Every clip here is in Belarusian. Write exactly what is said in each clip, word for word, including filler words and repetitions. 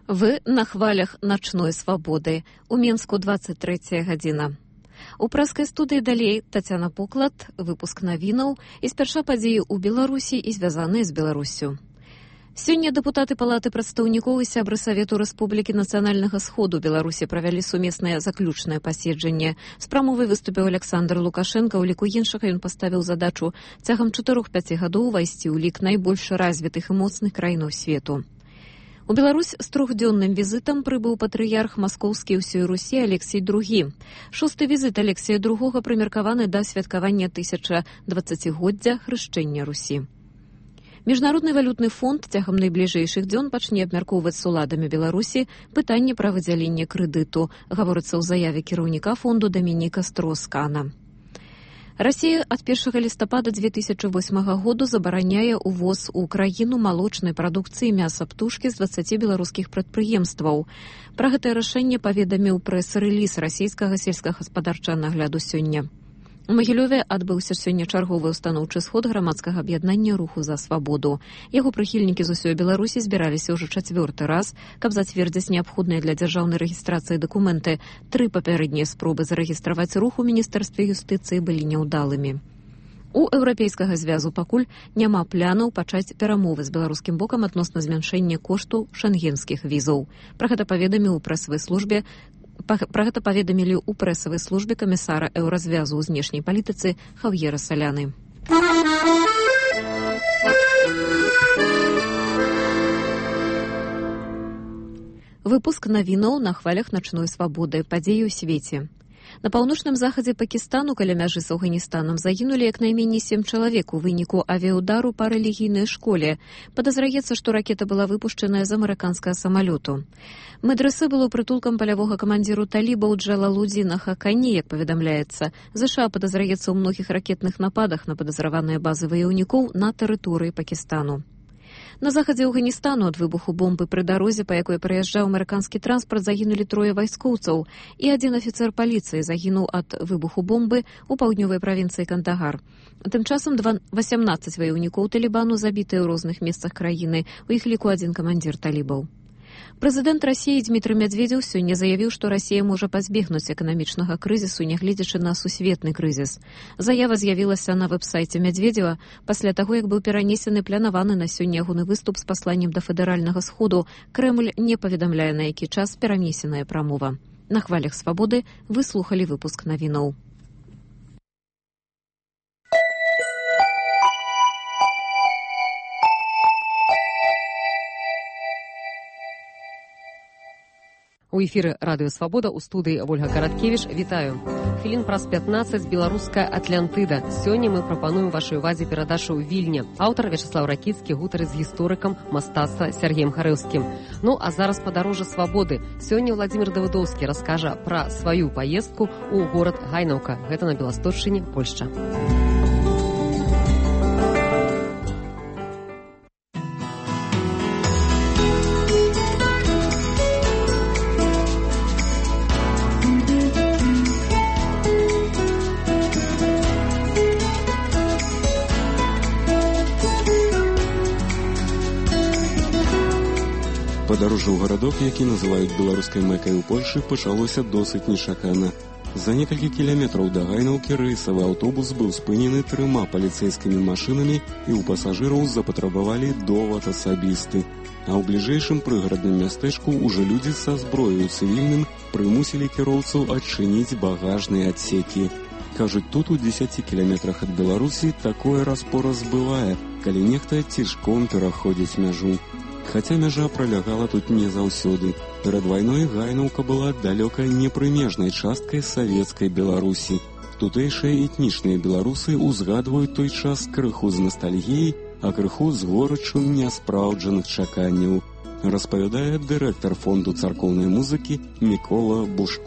Вы на хвалях начной свабоды. У Мінску двадцать третья гадзіна. У праскай студыі далей Тацяна Поклад, выпуск навінаў і спярша падзеі ў Беларусі і звязаныя з Беларуссю. Сёння дэпутаты Палаты прадстаўнікоў і сябры Савету Рэспублікі Нацыянальнага Сходу Беларусі правялі сумеснае заключнае паседжанне. З прамовай выступіў Александр Лукашенко, у ліку іншага ён паставіў задачу цягам чатырох-пяці гадоў увайсці ў лік найбольш развітых і моцных краінаў свету. У Беларусь з трохдзённым візітам прыбыў патрыярх маскоўскі ўсёй Русі Алексій другі. Шосты візіт Алексія другога прымеркаваны да святкавання тысяча дваццацігоддзя хрышчэння Русі. Міжнародны валютны фонд цягам найбліжэйшых дзён пачне абмяркоўваць з уладамі Беларусі пытанне пра выдзяленне крэдыту, гаворыцца ў заяве кіраўніка фонду Дамініка Строскана. Расія ад першага лістапада дзве тысячы восьмага году забараняе ўвоз у краіну малочнай прадукцыі мяса птушкі з дваццаці беларускіх прадпрыемстваў. Пра гэтае рашэнне паведаміў прэс-рэліз расійскага сельскагаспадарчага нагляду сёння. У Магілёве адбыўся сёння чарговы ўстаноўчы сход грамадскага аб'яднання руху за свабоду. Яго прыхільнікі з усёй Беларусі збіраліся ўжо чацвёрты раз, каб зацвердзіць неабходныя для дзяржаўнай рэгістрацыі дакументы. Тры папярэднія спробы зарэгістраваць рух у міністэрстве юстыцыі былі няўдалымі. У еўрапейскага звязу пакуль няма планаў пачаць перамовы з беларускім бокам адносна змяншэння кошту шэнгенскіх візаў. Пра гэта паведаміў у прэсавай службе Пра гэта паведамілі ў прэсавай службе камісара еўразвязу ў знешняй палітыцы Хав'ера Саляны. Выпуск навінаў на хвалях начной свабоды, падзеі ў свеце. На паўночным захадзе Пакістану каля мяжы з Афганістанам загінулі як найменей сем чалавек у выніку авіяудару па рэлігійнай школе. Падазраецца, што ракета была выпушчаная з амерыканскага самалёту. Медрэсэ было прытулкам палявога камандзіру талібаў Джалалудзіна Хакані, як паведамляецца. ЗША падазраецца ў многіх ракетных нападах на падазраваныя базы ваяўнікоў на тэрыторыі Пакістану. На захадзе Афганістану ад выбуху бомбы пры дарозе, па якой прыязджаў амерыканскі транспарт, загінулі трое вайскоўцаў, і адзін афіцэр паліцыі загінуў ад выбуху бомбы ў паўднёвай правінцыі Кандагар. Тым часам васямнаццаць ваяўнікоў талібану забітыя ў розных месцах краіны, у іх ліку адзін камандзір талібаў. Прэзідэнт Расіі Дмітрый Медведзеў сёння заявіў, што Расія можа пазбегнуць эканамічнага крызісу, нягледзячы на сусветны крызіс. Заява з'явілася на вэб-сайце Медведзева пасля таго, як быў перанесены планаваны на сёння ягоны выступ з пасланнем да федэральнага сходу. Крэмль не паведамляе, на які час перанесеная прамова. На хвалях свабоды вы слухалі выпуск навінаў. У эфіры радыё Свабода, у студыі Вольга Караткевіч. Вітаю. Хвілін праз пятнаццаць беларуская Атлантыда. Сёння мы прапануем вашай увазе перадачу ў Вільні. Аўтар Вячаслаў Ракіцкі гутары з гісторыкам мастацтва Сергеем Харэўскім. Ну, а зараз падарожжа свабоды. Сёння Владзімир Давыдоўскі раскажа пра сваю паездку ў горад Гайнаўка. Гэта на Беласточчыне, Польшча. Падарожжа ў гарадок, які называюць беларускай мэкай у Польшы, пачалося досыць нечакана. За некалькі кіламетраў да Гайнаўкі рэйсавы аўтобус быў спынены трыма паліцэйскімі машынамі і ў пасажыраў запатрабавалі довад асабісты. А ў бліжэйшым прыгарадным мястэчку ўжо людзі са зброяю цывільным прымусілі кіроўцаў адчыніць багажныя адсекі. Кажуць, тут у дзесяці кіламетрах ад Беларусі такое раз-пораз бывае, калі нехта цішком пераходзіць мяжу. Хаця мяжа пролягала тут не заўсёды. Перад вайной Гайнаўка была далёкай непрымежнай часткай савецкай Беларусі. Тутэйшыя этнічныя беларусы узгадваюць той час крыху з ностальгіяй, а крыху з горычу няспраўджаных чаканняў, распавядае дырэктар фонду царкоўнай музыкі Мікола Бушко.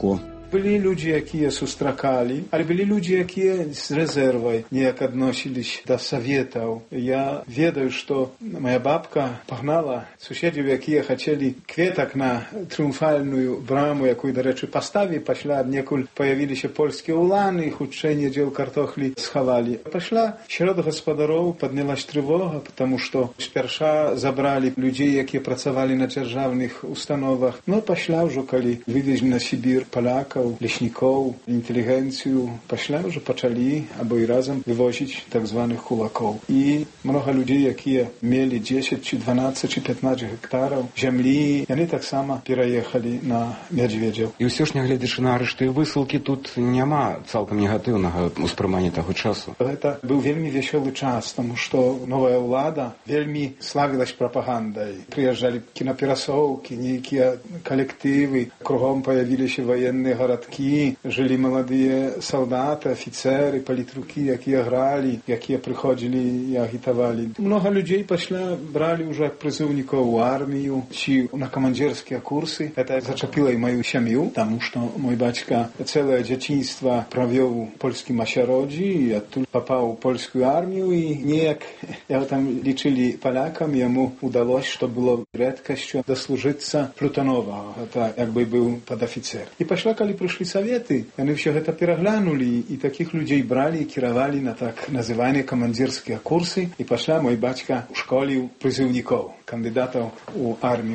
Byli ludzie, jakie sustrakali, ale byli ludzie, jakie z rezerwą niejak odnosili się do sowietów. Ja wiedział, że moja babka pognała sąsiadów, jakie chcieli kwietak na triumfalną bramę, jaką do rzeczy postawi. Poszła niekul pojawili się polskie ulany, huczenie dzieł kartochli schowali. Poszła środ gospodarów, podniosła się trwoga, потому что сперва zabrali ludzi, jakie pracowali na dzierżawnych ustanowach. No poszła już, kiedy wywieźli na Sibir Polaków, leśników, inteligencję, poszła już zaczęli, albo i razem wywozić tak zwanych kulaków. I mnogo ludzi, jakie mieli dziesięć, czy dwanaście, czy piętnaście hektarów ziemi, oni tak samo переехали na Медведев. І все ж, не глядячи на арешти і висилки, тут нема цілком негативного усприймання того часу. Это был вельми веселый час, потому что новая влада вельми славилась пропагандой. Приезжали кинопиросовки, некие коллективы, кругом появились военные городки, жили молодые солдаты, офицеры, политруки, которые играли, которые приходили и агитовали. Много людей пошло, брали уже призывников в армию, чи на командирские курсы. Это зачепило и мою семью, потому что мой батька целое детство провел в польском Осироdzie и оттуда попал в польскую армию, и niejak, я там лечили полякам, ему удалось, что было редкостью, дослужиться Плутонова. Это якby был подофицер. И пошла, когда пришли советы, они все это переглянули, и таких людей брали и кировали на так называемые командирские курсы, и пошла мой батька в школе призывников, кандидатов в армию.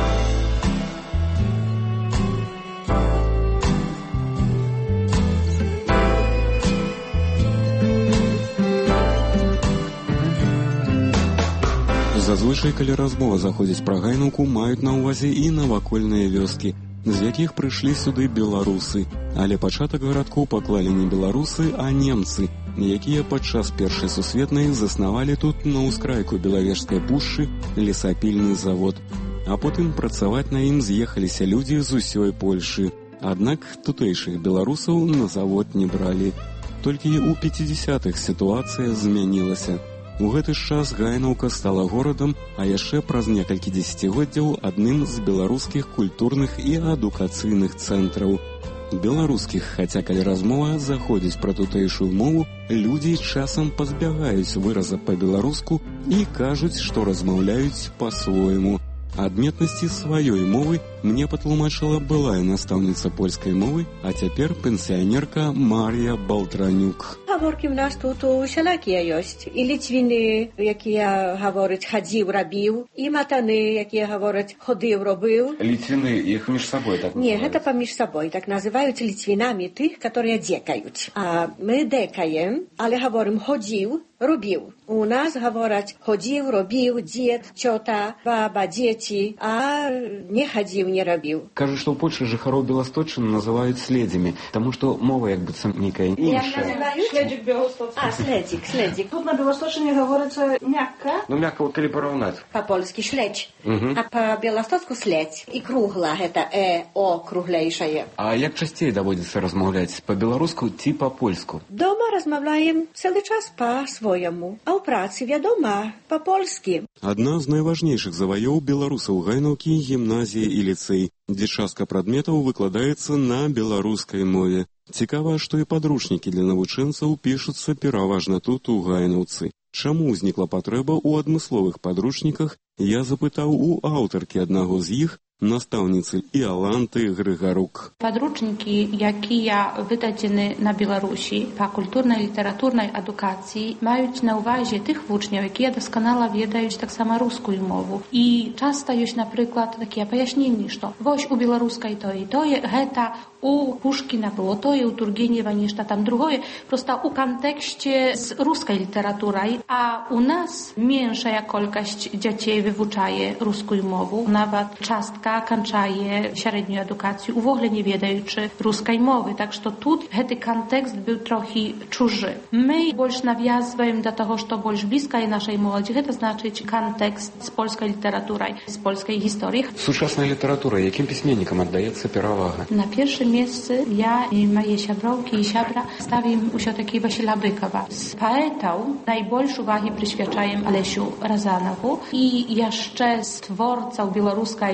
Зазвычай, калі размова заходзіць пра гайнаўку, маюць на ўвазе і навакольныя вёскі, з якіх прыйшлі сюды беларусы. Але пачатак гарадкоў паклалі не беларусы, а немцы, якія падчас першай сусветнай заснавалі тут на ўскрайку Белавежскай пушчы лесапільны завод. А потым працаваць на ім з'ехаліся людзі з усёй Польшы. Аднак тутэйшых беларусаў на завод не бралі. Толькі ў пяцідзясятых сітуацыя змянілася. У гэты ж час Гайнаўка стала горадам, а яшчэ праз некалькі дзесяцігоддзяў адным з беларускіх культурных і адукацыйных цэнтраў. Беларускіх, хаця калі размова заходзіць пра тутэйшую мову, людзі часам пазбягаюць выраза па-беларуску і кажуць, што размаўляюць па-свойму. Адметнасці сваёй мовы мне патлумачыла былая настаўніца польскай мовы, а цяпер пенсіянерка Марія Балтранюк. Гаворки в нас тут усялякі ёсць. І ліцвіны, якія гавораць хадзіў, рабіў, і матаны, якія гавораць ходыў, робыў. Ліцвіны, іх між сабой так называюць? Не, гэта паміж сабой. Так называюць ліцвінамі тых, которые дзекаюць. А мы дэкаем, але гаворым ходзіў, робіў. У нас гавораць ходзіў, робіў, дзед, цёта, баба, дзеці, а не хадзіў, не рабіў. Кажу, што ў Польшы жыхароў Беласточчыны называюць следзямі, таму што мова як быццам нейкая іншая. Śledzik białostocki. A, śledzik, śledzik. Тут на Белосточине говорится мягко. Ну, мягко, вот коли поравнать. По-польски śledź, угу. А по-белостоцку следь. И кругла, это э, о, круглейшее. А як частей доводится размовлять? По-белоруску ці по-польску? Дома размовляем целый час по-своему. А у працы, вядома, по-польски. Адна з найважнейшых заваёў беларусаў Гайнаўкі — гімназія і ліцэй, дзе частка прадметаў выкладаецца на беларускай мове. Цікава, што і падручнікі для навучэнцаў пішуцца пераважна тут у Гайнаўцы. Чаму ўзнікла патрэба ў адмысловых падручніках, я запытаў у аўтаркі аднаго з іх, настаўніцы Іаланты Грыгарук. Падручнікі, якія выдадзены на Беларусі па культурнай і літаратурнай адукацыі, маюць на ўвазе тых вучняў, якія дасканала ведаюць таксама рускую мову. І часта ёсць, напрыклад, такія паясненні, што вось у беларускай тое і тое, гэта у Пушкіна было тое, у Тургенева нешта там другое, проста у кантэксце з рускай літаратурай, а у нас меншая колькасць дзяцей вывучае рускую мову, нават частка канчае сярэднюю адукацыю, увогуле не ведаючы рускай мовы. Так што тут гэты кантэкст быў трохі чужы. Мы больш навязваем да таго, што больш блізкае нашай моладзі, гэта значыць кантэкст з польскай літаратурай, з польскай гісторыі. Сучасная літаратура, якім пісьменнікам аддаецца перавага? На першым месцы я і мае сяброўкі і сябра ставім ўсё-такі Васіля Быкова. З паэтаў найбольш увагі прысвячаем Алесю Разанову і яшчэ з творцаў беларускай літаратуры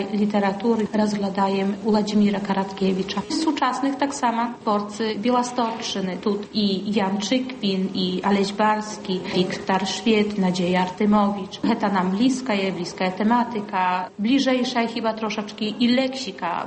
literatury rozglądają Władimira Karatkiewicza. Z współczesnych tak samo twórcy Białostocczyny. Tu i Jan Czykwin, i Aleś Barski, Wiktor Szwed, Nadzieja Artymowicz. To nam bliska jest, bliska jest tematyka, bliżejsza chyba troszeczkę i leksika.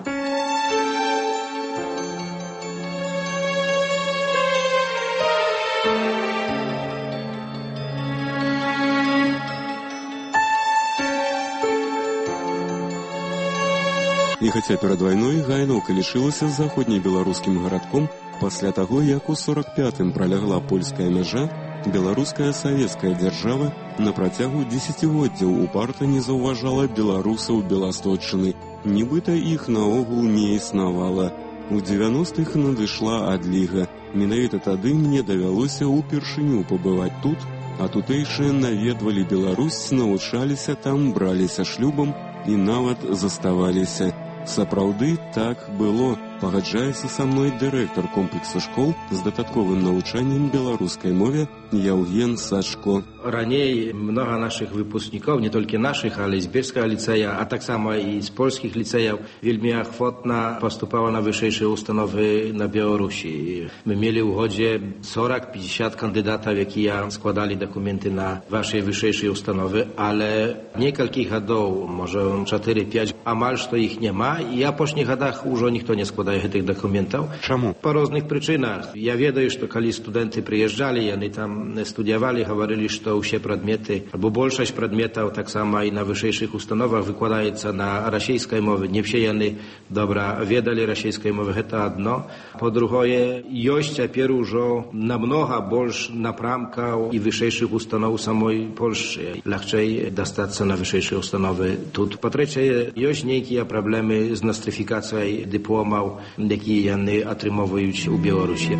І хаця перад вайной Гайнаўка лічылася заходнебеларускім гарадком, пасля таго, як у сорак пятым пролягла польская мяжа, беларуская савецкая дзяржава на працягу дзесяцігоддзяў упарта не заўважала беларусаў Беласточчыны, нібыта іх наогул не існавала. У дзевяностых надышла адліга. Менавіта тады мне давялося ўпершыню пабываць тут, а тутэйшыя наведвалі Беларусь, навучаліся там, браліся шлюбам і нават заставаліся. Сапраўды так было, пагаджаецца са мной дырэктар комплекса школ з дадатковым навучаннем беларускай мове Яўген Сачко. Раней много наших выпускников, не только наших, але з Бельского лицея, а так само и з польских лицеев, вельми охотно поступало на высшие установы на Беларуси. Мы имели в годе сорок-пятьдесят кандидатов, которые складали документы на ваши высшие установы, але нескольких годов, может четыре-пять, амаль что их нема, и а по шних годах уже никто не складает этих документов. Чему? По разных причинах. Я ведаю, что когда студенты приезжали, они там студировали, говорили, что все предметы, або большая предметов, так само и на высших установах выкладывается на российской мове. Не все они добро ведали российской мове, это одно. По-другое, есть теперь уже намного больше напрамков и высших установ самой Польши. Легче достаться на высшие установы тут. По-третье, есть некие проблемы с нострификацией дипломов, які вони отримують у Білорусі.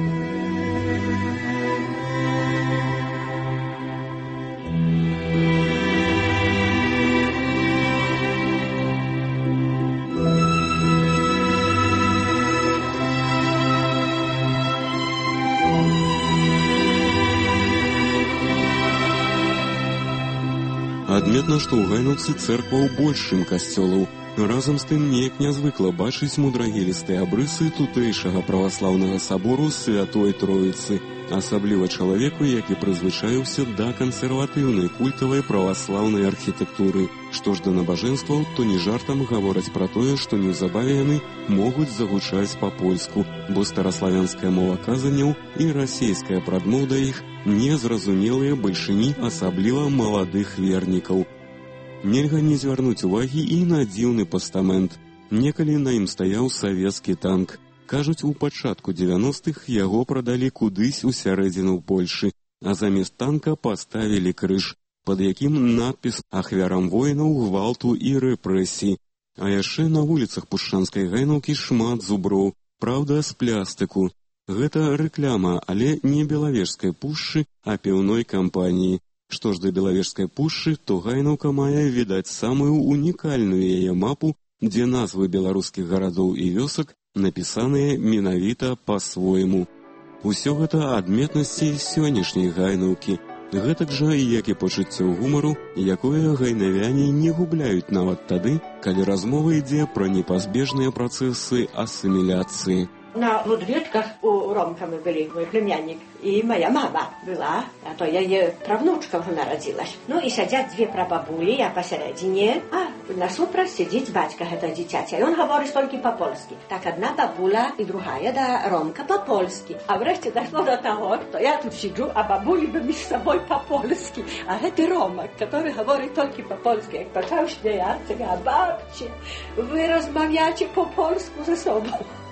Адметна, што ў Гайнаўцы цэркваў больш, чым касцёлаў. Разам з тым неяк нязвыкла бачыць мудрагелістыя абрысы тутэйшага праваслаўнага сабору Святой Троіцы, асабліва чалавеку, які прызвычаіўся да кансерватыўнай культавай праваслаўнай архітэктуры. Што ж да набажэнстваў, то не жартам гавораць пра тое, што неўзабаве яны могуць загучаць па-польску, бо стараславянская мова казанняў і расейская прадмоў да іх незразумелыя бальшыні, асабліва маладых вернікаў. Нельга не звярнуць увагі і на дзіўны пастамент. Некалі на ім стаяў савецкі танк. Кажуць, у пачатку дзевяностых яго прадалі кудысь у сярэдзіну Польшы, а замест танка паставілі крыж, пад якім надпіс ахвярам воінаў, гвалту і рэпрэсій. А яшчэ на вуліцах Пушчанскай Гайнаўкі шмат зуброў, праўда, з плястыку. Гэта рэкляма, але не Белавежскай пушчы, а піўной кампаніі. Што ж да Белавежскай пушчы, то Гайнаўка мае, відаць, самую унікальную яе мапу, дзе назвы беларускіх гарадоў і вёсак напісаныя менавіта па-свойму. Усё гэта адметнасці сённяшняй Гайнаўкі. Гэтак жа, як і пачуццё гумару, якое гайнавяне не губляюць нават тады, калі размова ідзе пра непазбежныя працэсы асіміляцыі. Na Ludwiczkach u Romka my byli, mój plemiennik i moja mama była, a to ja jej prawnuczka już narodziłaś. No i siedziać dwie prababuli, ja посередине, a na supra siedzieć baćka heta dzieciacia. I on mówi tylko po polski. Tak jedna babula i druga da Romka po polski. A wreszcie doszło do tego, to ja tu siedzę, a babuli by mi z sobą po polski. A hety Romek, który mówi tylko po polski, jak zaczął śmiejać, a babcie, wy rozmawiacie po polsku ze sobą.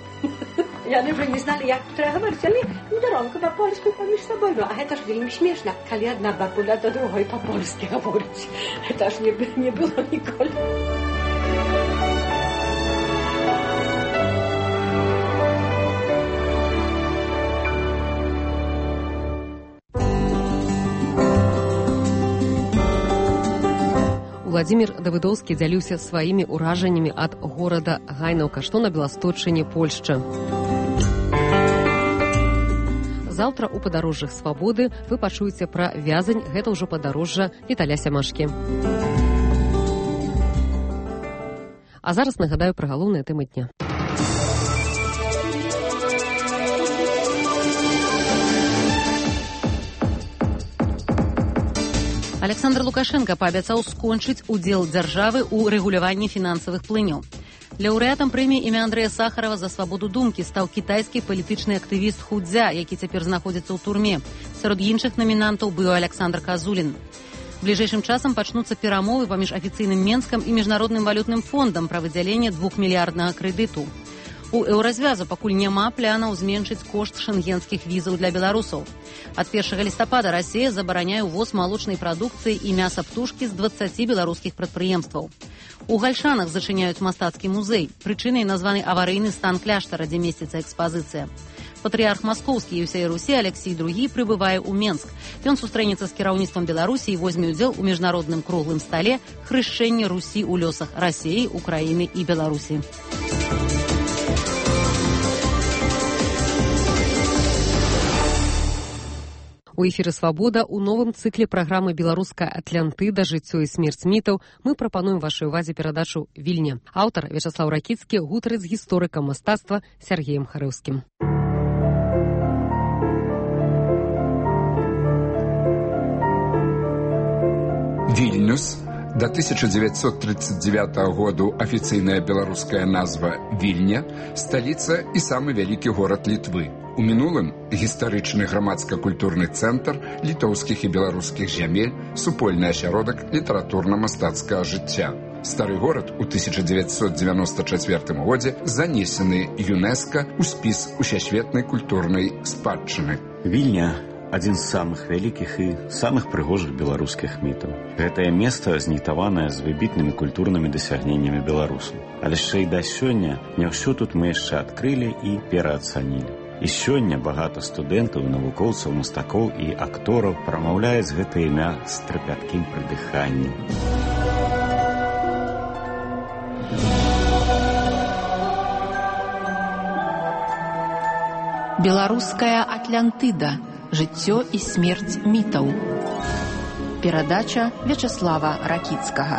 Ja nawet nie znali, jak trzeba mówić, ale Doronko po polsku pomyśl sobą. No, a to już było śmieszne, kiedy jedna babula do drugiej po polsku mówić. To już nie, nie było nikogo. Владимир Давыдовскі дзяліўся сваімі ўражаннямі ад горада Гайнаўка, што на Беласточчыне, Польшча. Заўтра ў падарожжах свабоды вы пачуеце пра Вязань, гэта ўжо падарожжа Віталя Сямашкі. А зараз нагадаю пра галоўныя тэмы дня. Александр Лукашенко паабяцаў скончыць удзел дзяржавы ў рэгуляванні фінансавых плыняў. Лаўрэатам прэміі імя Андрэя Сахарова за свабоду думкі стаў кітайскі палітычны актывіст Худзя, які цяпер знаходзіцца ў турме. Сярод іншых намінантаў быў Александр Казулін. Бліжэйшым часам пачнуцца перамовы паміж афіцыйным Менскам і міжнародным валютным фондам пра выдзяленне двухмільярднага крэдыту. У еўразвязу пакуль няма планаў зменшыць кошт шэнгенскіх візаў для беларусаў. Ад першага лістапада Расія забараняе ўвоз малочнай прадукцыі і мяса птушкі з дваццаці беларускіх прадпрыемстваў. У Гальшанах зачыняюць мастацкі музей. Прычынай названы аварыйны стан кляштара, дзе месціцца экспазіцыя. Патрыярх маскоўскі і ўсяй Русі Алексій другі прыбывае ў Менск. Ён сустрэнецца з кіраўніцтвам Беларусі і возьме ўдзел у міжнародным круглым стале хрышчэння Русі ў лёсах Расіі, Украіны і Беларусі. У эфіры «Свабода» у новым цыкле праграмы «Беларуская Атлантыда. Жыццё і смерць мітаў» мы прапануем вашай увазе перадачу «Вільня». Аўтар Вячаслаў Ракіцкі гутарыць з гісторыкам мастацтва Сергеем Харэўскім. Вільнюс. До тысяча девятьсот тридцать девятого году афіцыйная беларуская назва Вільня, сталіца і самы вялікі горад Літвы. У мінулым гістарычны грамадска-культурны цэнтр літоўскіх і беларускіх зямель, супольны асяродак літаратурна-мастацкага жыцця. Стары горад у тысяча девятьсот девяносто четвёртым годзе занесены ЮНЕСКО ў спіс усесветнай культурнай спадчыны. Вільня адзін з самых вялікіх і самых прыгожых беларускіх мітаў. Гэтае месца знітаванае з выбітнымі культурнымі дасягненнямі беларусаў. Але яшчэ і да сёння не ўсё тут мы яшчэ адкрылі і пераацанілі. І сёння багата студэнтаў, навукоўцаў, мастакоў і актораў прамаўляюць гэта імя з трапяткім прыдыханнем. Беларуская Атлантыда. Жыццё і смерць мітаў. Перадача Вячаслава Ракіцкага.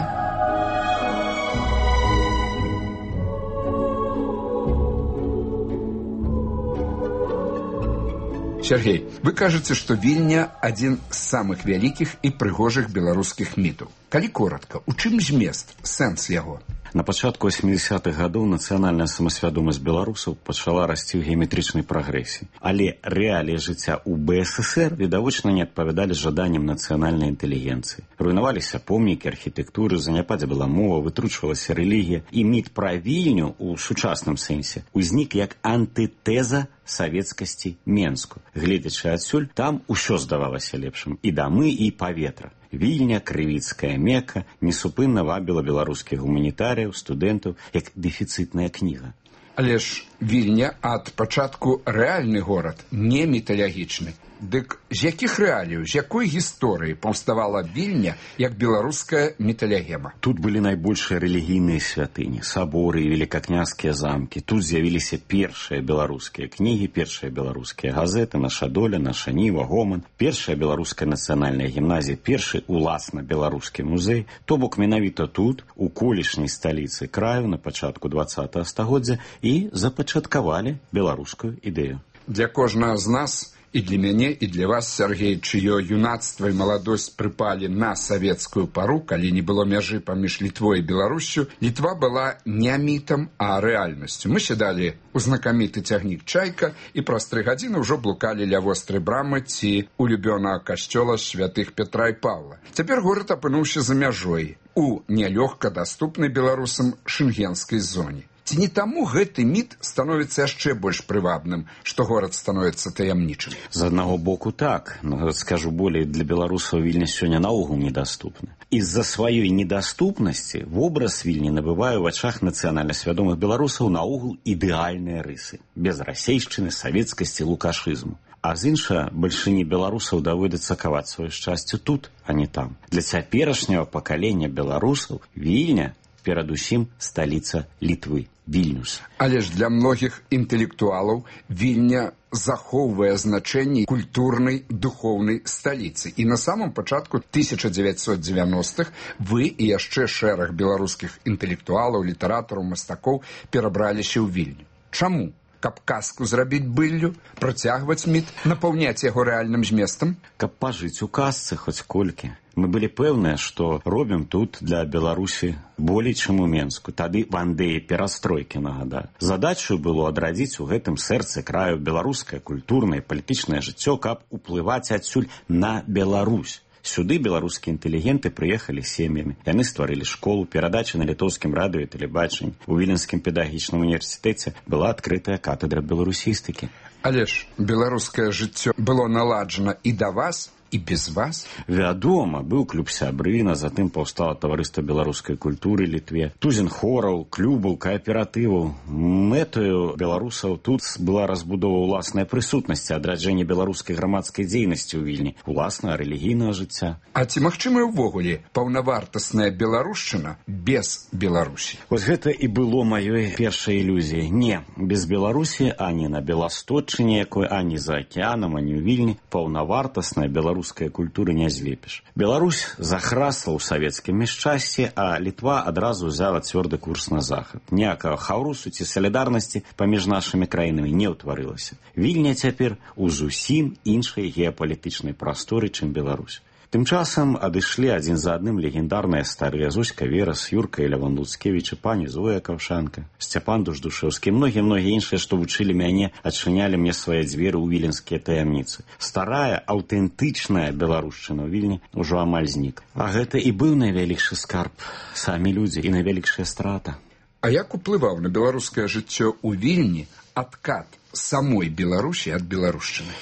Сергей, вы кажаце, што Вільня адзін з самых вялікіх і прыгожых беларускіх мітаў. Калі коротка, у чым змест, сэнс яго? На пачатку восьмідзесятых гадоў нацыянальная самасвядомасць беларусаў пачала расці ў геаметрычнай прагрэсіі. Але рэаліі жыцця ў БССР відавочна не адпавядалі жаданням нацыянальнай інтэлігенцыі. Руйнаваліся помнікі архітэктуры, заняпадзе была мова, вытручвалася рэлігія, і міт пра Вільню ў сучасным сэнсе узнік як антытэза савецкасці Менску. Гледзячы адсюль, там усё здавалася лепшым, і дамы, і паветра. Вільня, крывіцкая Мека, несупынна вабіла беларускіх гуманітарыяў, студэнтаў, як дэфіцытная кніга. Але ж Вільня ад пачатку рэальны горад, не міталагічны. Дык з якіх рэаліяў, з якой гісторыі паўставала Вільня як беларуская міталягема? Тут былі найбольшыя рэлігійныя святыні, саборы і великакняжскія замкі. Тут з'явіліся першыя беларускія кнігі, першыя беларускія газеты, наша доля, наша ніва, гоман, першая беларуская нацыянальная гімназія, першы уласна беларускі музей. То бок менавіта тут, у колішняй сталіцы краю на пачатку двадцатага стагоддзя і запачаткавалі беларускую ідэю. Для кожнага з нас і для мяне, і для вас, Сергей, чыё юнацтва і маладосць прыпалі на савецкую пару, калі не было мяжы паміж Літвой і Беларуссю, Літва была не мітам, а рэальнасцю. Мы сядалі ў знакаміты цягнік «Чайка» і праз тры гадзіны ўжо блукалі ля вострай брамы ці улюбёнага касцёла святых Петра і Павла. Цяпер горад апынуўся за мяжой у нялёгка даступнай беларусам шэнгенскай зоне. Ці не таму гэты міт становіцца яшчэ больш прывабным, што горад становіцца таямнічым? З аднаго боку так, но скажу болей, для беларусаў Вільня сёння наогул недаступна. Из-за сваёй недаступнасці вобраз Вільні набывае ў вачах нацыянальна свядомых беларусаў наогул ідэальныя рысы, без расейшчыны, савецкасці, лукашызму. А з інша, бальшыні беларусаў даводзіцца каваць сваё шчасце тут, а не там. Для цяперашняга пакалення беларусаў Вільня перадусім сталіца Літвы. Вільнюса. Але ж для многіх інтэлектуалаў Вільня захоўвае значэнне культурнай духоўнай сталіцы. І на самом пачатку тысяча дзевяцьсот дзевяностых вы і яшчэ шэраг беларускіх інтэлектуалаў, літаратараў, мастакоў перабраліся ў Вільню. Чаму? Каб казку зрабіць быллю, працягваць міт, напаўняць яго рэальным зместам? Каб пажыць у казцы хоць колькі. Мы былі пэўныя, што робім тут для Беларусі болей, чым у Менску. Тады Вандеі перастройкі нагадаю. Задачаю было адрадзіць у гэтым сэрцы краю беларускае культурнае і палітычнае жыццё, каб уплываць адсюль на Беларусь. Сюды беларускія інтэлігенты прыехалі сем'ямі. Яны стварылі школу, перадачы на літоўскім радыё і тэлебачанні. У Віленскім педагагічным універсітэце была адкрытая катедра беларусістыкі. Але ж беларускае жыццё было наладжана і да вас, і без вас? Вядома, быў клуб сябрына, затым паўстала таварыства беларускай культуры Літве, тузін хораў, клубаў, кааператываў. Мэтаю беларусаў тут была разбудова ўласнай прысутнасці, адраджэнне беларускай грамадскай дзейнасці ў Вільні, уласнага рэлігійнага жыцця. А ці магчымая ўвогуле паўнавартасная беларушчына без Беларусі? Вось гэта і было маёй першай ілюзіяй. Не, без Беларусі ані на Беласточчыне якой, ані за акеанам, ані ў Вільні паўнавартасная беларуская рускай культуры не злепіш. Беларусь захрасла ў савецкім няшчасці, а Літва адразу ўзяла цвёрды курс на захад. Ніякага хаўрусу ці салідарнасці паміж нашымі краінамі не ўтварылася. Вільня цяпер у зусім іншай геапалітычнай прасторы, чым Беларусь. Тым часам адышлі адзін за адным легендарныя старыя Зоська Верас, Юрка і Лявон Луцкевіч, пані Зоя Каўшанка, Сцяпан Дуждушэўскі, многія-многія іншыя, што вучылі мяне, адчынялі мне свае дзверы ў віленскія таямніцы. Старая, аўтэнтычная беларушчына ў Вільні ўжо амаль знік. А гэта і быў найвялікшы скарб, самі людзі і найвялікшая страта. А як уплываў на беларускае жыццё ў Вільні адкат самой Беларусі ад беларушчыны?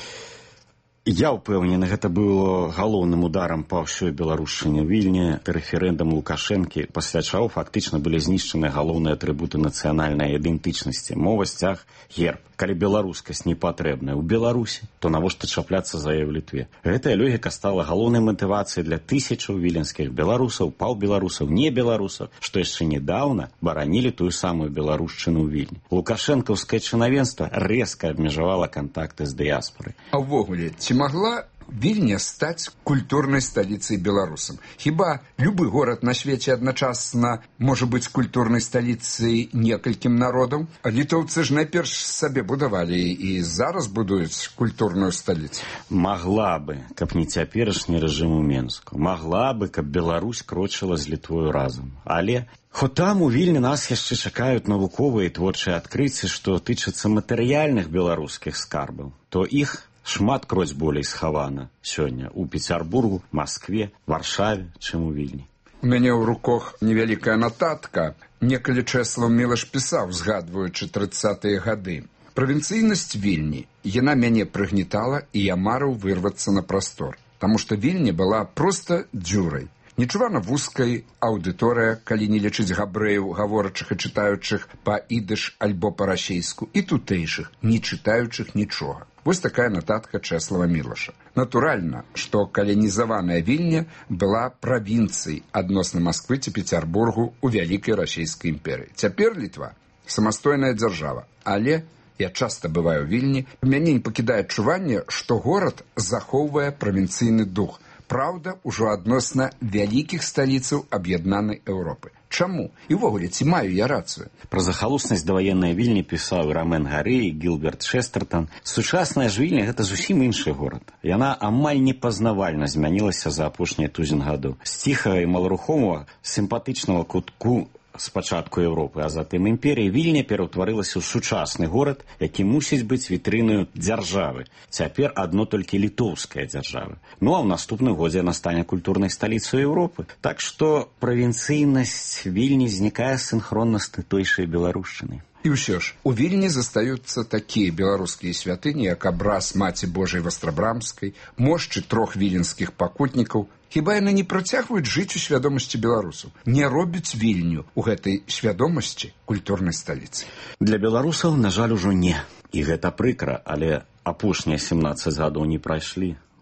Я ўпэўнены, гэта было галоўным ударам па ўсёй беларушчыне. Вільні рэферэндум Лукашэнкі, пасля чаго фактычна былі знішчаны галоўныя атрыбуты нацыянальнай ідэнтычнасці, мова, сцяг, герб. Калі беларускасць не патрэбная ў Беларусі, то навошта чапляцца за яе ў Літве? Гэтая логіка стала галоўнай матывацыяй для тысячаў віленскіх беларусаў, паўбеларусаў, не беларусаў, што яшчэ нядаўна баранілі тую самую беларушчыну ў Вільні. Лукашэнкаўскае чынавенства рэзка абмежавала кантакты з дыяспорай. А ўвогуле, ці магла Вільня стаць культурнай сталіцай беларусам? Хіба любы горад на свеце адначасна можа быць культурнай сталіцай некалькім народаў? А літоўцы ж найперш сабе будавалі і зараз будуюць культурную сталіцу. Магла бы, каб не цяперашні рэжым у Менску. Магла бы, каб Беларусь крочыла з Літвою разам. Але хоць там у Вільні нас яшчэ чакаюць навуковыя і творчыя адкрыцці, што тычацца матэрыяльных беларускіх скарбаў, то іх шмат кроць болей схавана сёння ў Пецярбургу, Маскве, Варшаве, чым у Вільні. У мяне ў руках невялікая нататка. Некалі Чэслаў Мілаш пісаў, згадваючы трыццатыя гады. Правінцыйнасць Вільні, яна мяне прыгнетала, і я марыў вырвацца на прастор. Таму што Вільня была проста дзюрай. Нечувана вузкай аўдыторыя, калі не лічыць габрэяў, гаворачых і чытаючых па-ідыш альбо па-расейску, і тутэйшых, не чытаючых нічога. Вось такая нататка Чэслава Мілаша. Натуральна, што каланізаваная Вільня была правінцыяй адносна Масквы ці Пецярбургу ў вялікай расійскай імперыі. Цяпер Літва самастойная дзяржава, але я часта бываю ў Вільні, мяне не пакідае адчуванне, што горад захоўвае правінцыйны дух. Праўда, ужо адносна вялікіх сталіцаў аб'яднанай Еўропы. Чаму? І ўвогуле, ці маю я рацыю? Пра захалуснасць даваеннай Вільні пісаў Рамен Гары і Гілберт Шэстертан. Сучасная ж Вільня – гэта зусім іншы горад. Яна амаль непазнавальна змянілася за апошнія тузін гадоў. З ціхага і маларухомага, сімпатычнага кутку спачатку Еўропы, а затым імперіі, Вільня пераўтварылася ў сучасны горад, які мусіць быць вітрынаю дзяржавы. Цяпер адно толькі літоўская дзяржава. Ну а ў наступным годзе яна стане культурнай сталіцай Еўропы. Так што правінцыйнасць Вільні знікае сінхронна з тутойшай беларушчынай. І ўсё ж, у Вільні застаюцца такія беларускія святыні, як абраз Маці Божай Вастрабрамскай, мошчы трох віленскіх пакутнікаў. Хіба яны не працягваюць жыць у свядомасці беларусаў? Не робяць Вільню ў гэтай свядомасці культурнай сталіцы? Для беларусаў, на жаль, ужо не. І гэта прыкра, але апошнія сямнаццаць гадоў не прайшлі.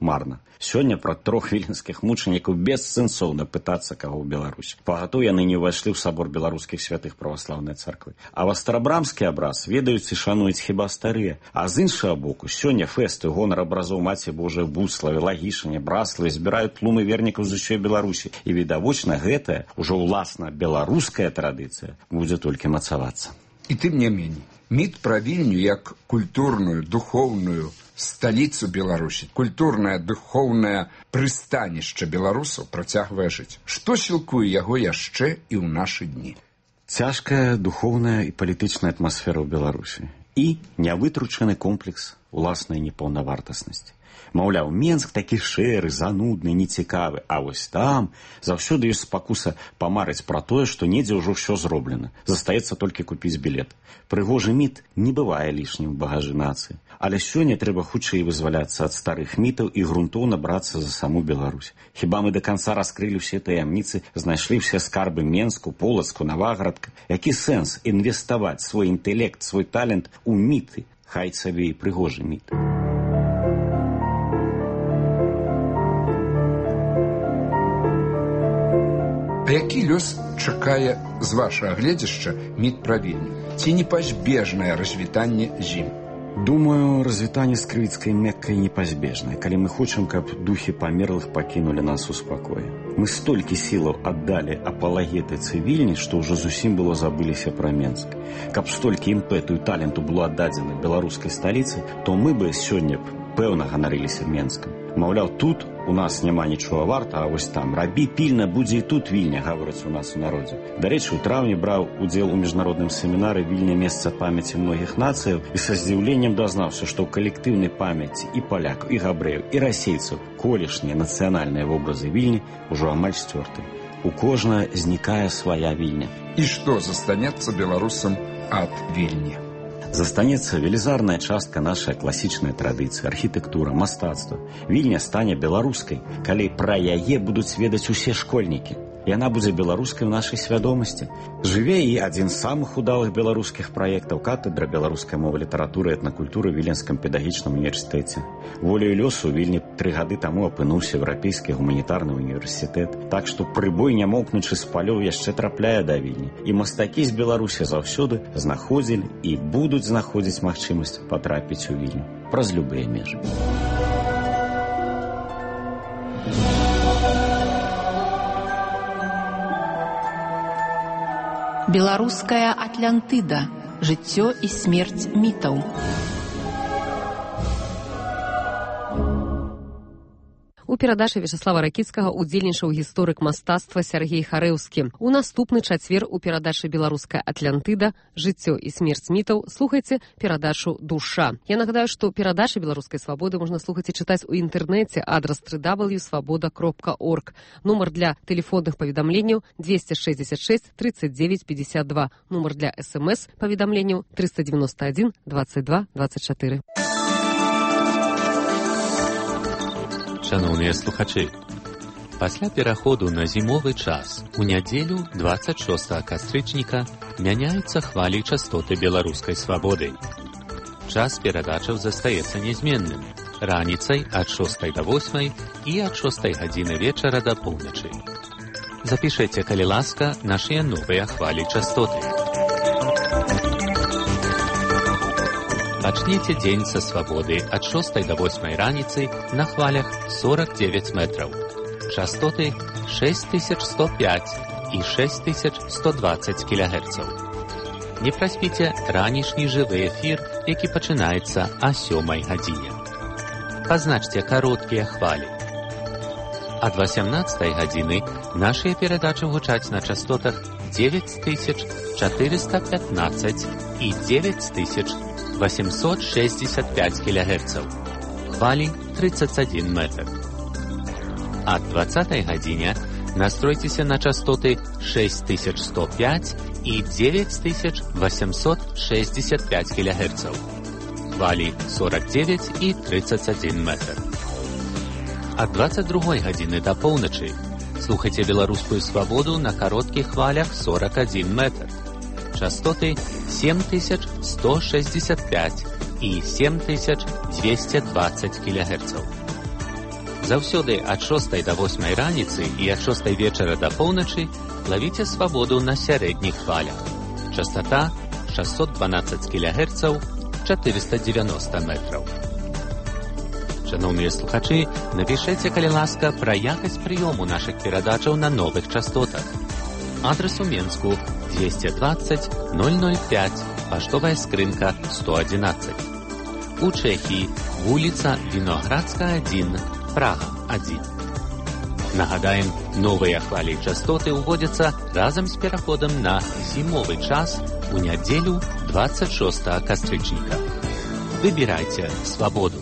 марна. Сёння пра трох віленскіх мучанікаў бессэнсоўна пытацца каго ў Беларусі. Пагатоў яны не ўвайшлі ў сабор беларускіх святых праваслаўнай царквы. А вастарабрамскі абраз ведаюць і шануюць хіба старыя. А з іншага боку, сёння фэсты гонар абразоў Маці Божай Буславе, Лагішыне, Браславе збіраюць тлумы вернікаў з усёй Беларусі. І відавочна гэтая, ужо ўласна беларуская традыцыя будзе толькі мацавацца. І тым не меней, міт пра Вільню як культурную, духоўную сталіцу Беларусі, культурнае, духоўнае прыстанішча беларусаў працягвае жыць. Што сілкуе яго яшчэ і ў нашы дні? Цяжкая духоўная і палітычная атмасфера ў Беларусі. І нявытручаны комплекс уласнай непаўнавартаснасці. Маўляў, Менск такі шэры, занудны, нецікавы, а вось там заўсёды ёсць спакуса памарыць пра тое, што недзе ўжо ўсё зроблена. Застаецца толькі купіць білет. Прыгожы міт не бывае лішнім у багажы нацыі. Але сёння трэба хутчэй вызваляцца ад старых мітаў і грунтоўна брацца за саму Беларусь. Хіба мы да канца раскрылі ўсе таямніцы, знайшлі ўсе скарбы Менску, Полацку, Наваградка? Які сэнс інвеставаць свой інтэлект, свой талент у міты? Хай сабе і прыгожы міт. А які лёс чакае з вашага гледзяшча міт пра Вільню? Ці непазбежнае развітанне з ім? Думаю, развітанне з крывіцкай Меккай непазбежнае, калі мы хочам, каб духі памерлых пакінулі нас у спакоі. Мы столькі сілаў аддалі апалагетыцы Вільні, што ўжо зусім было забыліся пра Менск. Каб столькі імпэту і таленту было аддадзена беларускай сталіцы, то мы бы сёння б пэўна ганарыліся Менскам. Маўляў, тут у нас няма нічога варта, а вось там рабі пільна, будзе і тут Вільня, гаворыць у нас у народзе. Дарэчы, у траўні браў удзел у міжнародным семінары «Вільня – месца памяці многіх нацыяў» і са здзіўленнем дазнаўся, што ў калектыўнай памяці і палякаў, і габрэяў, і расейцаў колішнія нацыянальныя вобразы Вільні ўжо амаль сцёрты. У кожнага знікае свая Вільня. І што застанецца беларусам ад Вільні? Застанецца велізарная частка нашай класічнай традыцыі, архітэктура, мастацтва. Вільня стане беларускай, калі пра яе будуць ведаць усе школьнікі. Яна будзе беларускай у нашай свядомасці. Жыве і адзін з самых удалых беларускіх праектаў катэдра беларускай мовы, літаратуры і этнакультуры ў Віленскім педагагічным універсітэце. Волею лёсу Вільні тры гады таму апынуўся еўрапейскі гуманітарны універсітэт. Так што прыбой, нямоўкнучы з палёў, яшчэ трапляе да Вільні. І мастакі з Беларусі заўсёды знаходзілі і будуць знаходзіць магчымасць патрапіць у Вільню праз любыя межы. Беларуская Атлантыда. Жыццё і смерць мітаў. У перадачы Вячаслава Ракіцкага удзельнічаў гісторык мастацтва Сяргей Харэўскі. У наступны чацвер у перадачы «Беларуская Атлантыда. Жыццё і смерць мітаў» слухайце перадачу «Душа». Я нагадаю, што перадачы «Беларускай свабоды» можна слухаць і чытаць у інтэрнэце, адрас тры дабл ю крапка свабода крапка орг. Нумар для тэлефонных паведамленняў двести шестьдесят шесть тридцать девять пятьдесят два. Нумар для эс-эм-эс паведамленняў триста девяносто один двадцать два двадцать четыре. Шановныя слухачы, пасля пераходу на зімовы час у нядзелю двадцать шостага кастрычніка мяняюцца хвалі частоты беларускай свабоды. Час перадачаў застаецца нязменным, раніцай ад шостай да восьмай і ад шостай гадзіны вечара да поўначы. Запішыце, калі ласка, нашыя новыя хвалі частоты. Пачніце дзень са свабоды ад шостай да восьмай раніцы на хвалях сорок девять метраў. Частоты шесть тысяч сто пять і шесть тысяч сто двадцать кілогерцаў. Не праспіце ранішні жывы эфір, які пачынаецца а сёмай гадзіне. Пазначце кароткія хвалі. Ад васямнаццатай гадзіны нашыя перадачы гучаць на частотах девять тысяч четыреста пятнадцать і девять тысяч восемьсот шестьдесят пять килогерцев. Хвали тридцать один метр. От двадцатай гадзіне настройтеся на частоты шесть тысяч сто пять и девять тысяч восемьсот шестьдесят пять килогерцев. Хвали сорок девять и тридцать один метр. От двадцать другой гадзіны до поўначы слухайте беларускую свабоду на коротких хвалях сорок один метр. Частоты семь тысяч сто шестьдесят пять и семь тысяч двести двадцать килогерцев. Заўсёды ад шостай да восьмай раніцы і ад шостай вечара да поўначы лавіце свабоду на сярэдніх хвалях. Частота шестьсот двенадцать кілогерцаў, четыреста девяносто метраў. Шановныя слухачы, напішыце, калі ласка, пра якасць прыёму нашых перадачаў на новых частотах. Адрес у Менску двести двадцать ноль ноль пять, паштовая скрынка сто одиннадцать. У Чэхіі вуліца Віноградская один, Прага один. Нагадаем, новыя хвалі частоты ўводзяцца разам з пераходам на зімовы час у нядзелю двадцать шостага кастрычніка. Выбірайце свабоду.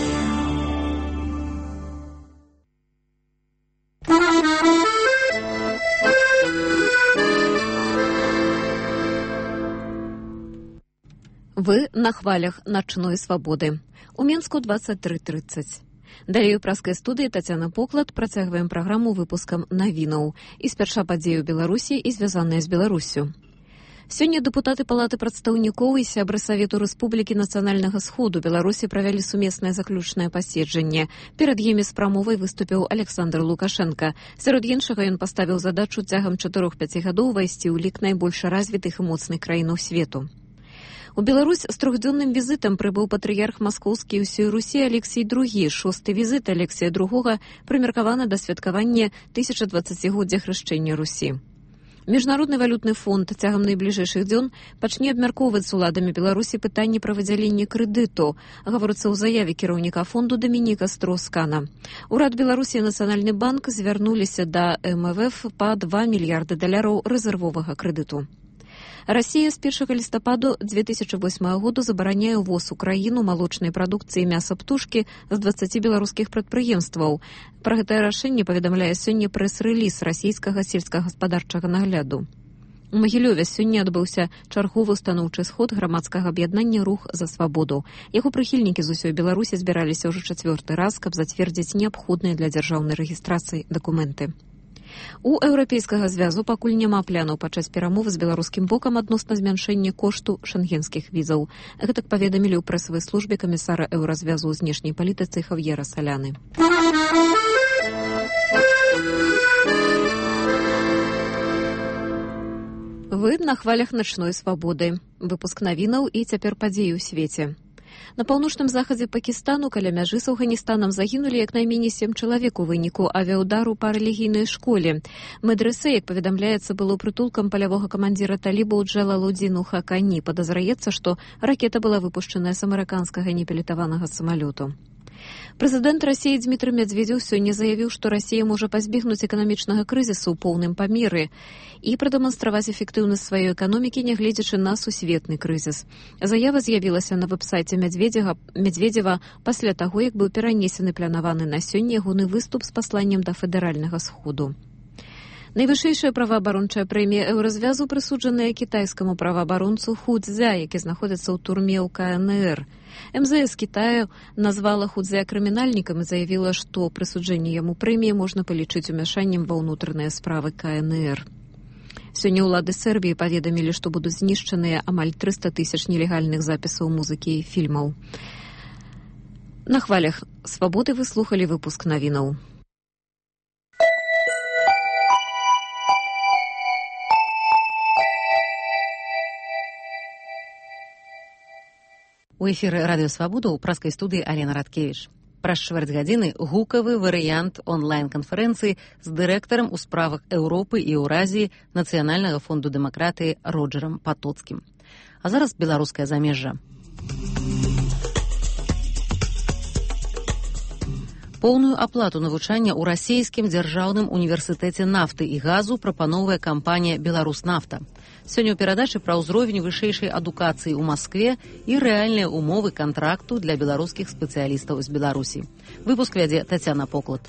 Вы на хвалях начной свабоды. У Менску двадцать три тридцать. Далей у праскай студыі Тацяна Поклад працягваем праграму выпускам навінаў і спярша падзеі ў Беларусі і звязаныя з Беларуссю. Сёння дэпутаты Палаты прадстаўнікоў і сябры Савету Рэспублікі Нацыянальнага Сходу Беларусі правялі сумеснае заключнае паседжанне. Перад імі з прамовай выступіў Александр Лукашенко. Сярод іншага ён паставіў задачу цягам чатырох-пяці гадоў увайсці ў лік найбольш развітых і моцных краінаў свету. У Беларусь з трохдзённым візітам прыбыў патрыярх маскоўскі і ўсёй Русі Алексій другі. Шосты візіт Алексія другога прымеркаваны да святкавання тысячадваццацігоддзя хрышчэння Русі. Міжнародны валютны фонд цягам найбліжэйшых дзён пачне абмяркоўваць з уладамі Беларусі пытанні пра выдзяленне крэдыту, гаворыцца ў заяве кіраўніка фонду Дамініка Строскана. Урад Беларусі і Нацыянальны банк звярнуліся да эм эф эф па два мільярды даляраў рэзервовага крэдыту. Расія з першага лістападу дзве тысячы восьмага году забараняе ўвоз у краіну малочнай прадукцыі мяса птушкі з дваццаці беларускіх прадпрыемстваў. Пра гэтае рашэнне паведамляе сёння прэс-рэліз расійскага сельскагаспадарчага нагляду. У Магілёве сёння адбыўся чарговы устаноўчы сход грамадскага аб'яднання «Рух за свабоду». Яго прыхільнікі з усёй Беларусі збіраліся ўжо чацвёрты раз, каб зацвердзіць неабходныя для дзяржаўнай рэгістрацыі дакументы. У еўрапейскага звязу пакуль няма планаў пачаць перамовы з беларускім бокам адносна змяншэння кошту шэнгенскіх візаў. Гэтак паведамілі ў прэсавай службе камісара еўразвязу ў знешняй палітыцы Хав'ера Саляны. Вы на хвалях начной свабоды. Выпуск навінаў і цяпер падзеі ў свеце. На паўночным захадзе Пакістану каля мяжы з Афганістанам загінулі як найменей сем чалавек у выніку авіаудару па рэлігійнай школе. Медрэсэ, як паведамляецца, было прытулкам палявога камандзіра талібаў Джалалудзіну Хакані. Падазраецца, што ракета была выпушчаная з амерыканскага непілатаванага самалёту. Прэзідэнт Расіі Дзмітрый Мядзведзеў сёння заявіў, што Расія можа пазбегнуць эканамічнага крызісу ў поўным памеры і прадэманстраваць эфектыўнасць сваёй эканомікі, нягледзячы на сусветны крызіс. Заява з'явілася на вэб-сайце Мядзведзева пасля таго, як быў перанесены планаваны на сёння ягоны выступ з пасланнем да федэральнага сходу. Найвышэйшая праваабарончая прэмія еўразвязу прысуджаная кітайскаму праваабаронцу Ху Цзя, які знаходзіцца ў турме ў ка эн эр. эм зэ эс Китаю назвала Ху Цзя крымінальнікам і заявіла, што прысуджэнне яму прэміі можна палічыць умяшаннем ва ўнутраныя справы ка эн эр. Сёння ўлады Сербіі паведамілі, што будуць знішчаныя амаль трыста тысяч нелегальных запісаў музыкі і фільмаў. На хвалях свабоды вы слухалі выпуск навінаў. У эфіры радыё Свабода ў праскай студыі Алена Радкевіч. Праз чвэрць гадзіны гукавы варыянт онлайн-канферэнцыі з дырэктарам у справах Еўропы і Еўразіі Нацыянальнага фонду дэмакратыі Роджерам Патоцкім. А зараз беларускае замежжа. Поўную аплату навучання ў расійскім дзяржаўным універсітэце нафты і газу прапаноўвае кампанія «Беларуснафта». Сёння ў перадачы пра ўзровень вышэйшай адукацыі ў Маскве і рэальныя умовы кантракту для беларускіх спецыялістаў з Беларусі. Выпуск вядзе Тацяна Поклад.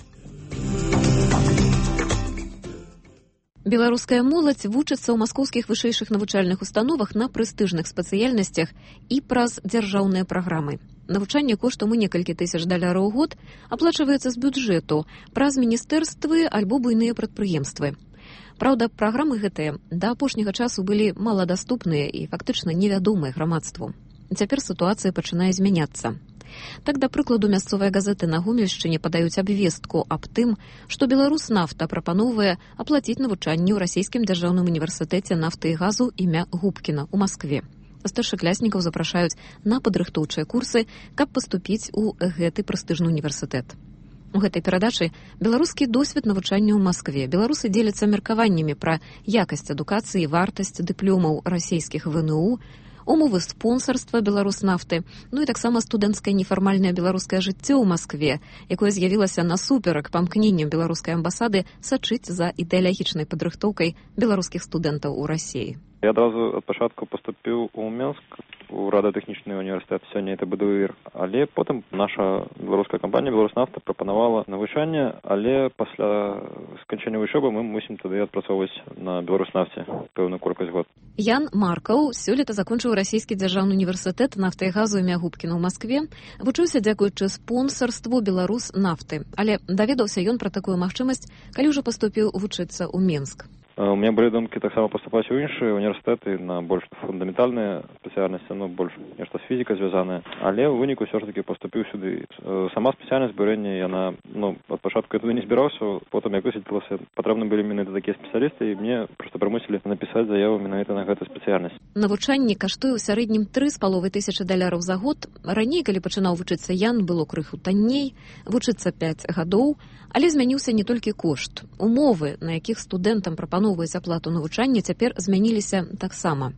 Беларуская моладзь вучыцца ў маскоўскіх вышэйшых навучальных установах на прэстыжных спецыяльнасцях і праз дзяржаўныя праграмы. Навучанне коштам у некалькі тысяч даляраў у год аплачваецца з бюджэту праз міністэрствы альбо буйныя прадпрыемствы. Праўда, праграмы гэтыя да апошняга часу былі маладаступныя і фактычна невядомыя грамадству. Цяпер сітуацыя пачынае змяняцца. Так, да прыкладу, мясцовыя газеты на Гомельшчыне падаюць абвестку аб тым, што Беларуснафта прапаноўвае аплаціць навучанне ў расійскім дзяржаўным універсітэце нафты і газу імя Губкіна ў Маскве. Старшакласнікаў запрашаюць на падрыхтоўчыя курсы, каб паступіць у гэты прэстыжны універсітэт. У гэтай перадачы беларускі досвед навучання ў Маскве. Беларусы дзеляцца меркаваннямі пра якасць адукацыі, вартасць дыпломаў расійскіх вэ эн у, умовы спонсарства Беларуснафты, ну і таксама студэнцкае нефармальнае беларускае жыццё ў Маскве, якое з'явілася насуперак памкненням беларускай амбасады сачыць за ідэалагічнай падрыхтоўкай беларускіх студэнтаў у Расіі. Я адразу ад пачатку паступіў у Менск, у радыётэхнічны універсітэт, сёння это бэ дэ у ір. Але потым наша беларуская кампанія «Беларуснафта» прапанавала навучанне, але пасля сканчэння вучобы мы мусім тады адпрацоўваць на Беларуснафце пэўную колькасць год. Ян Маркаў сёлета закончыў расійскі дзяржаўны універсітэт нафты і газу імя Губкіна ў Маскве, вучыўся дзякуючы спонсарству Беларуснафты, але даведаўся ён пра такую магчымасць, калі ўжо паступіў вучыцца ў Менск. У меня были думки таксама поступаць у іншыя універсітэты на больш фундаментальныя спецыяльнасці, ну, больш нешта з фізікай звязанае. Але ў выніку ўсё ж таки поступіў сюды. Сама спецыяльнасць бюрэння, яна, ну, ад пачатку я туды не збіраўся, потым як высветлілася, патрэбны былі менавіта такія спецыялісты, і мне проста прымусілі напісаць заяву менавіта на гэту спецыяльнасць. Навучанне каштуе ў сярэднім тры з паловай тысячы даляраў за год. Раней, калі пачынаў вучыцца Ян, было крыху танней, вучыцца пяць гадоў, але змяніўся не толькі кошт. Умовы, на якіх студэнтам прапаноўваюць аплату навучання, цяпер змяніліся таксама.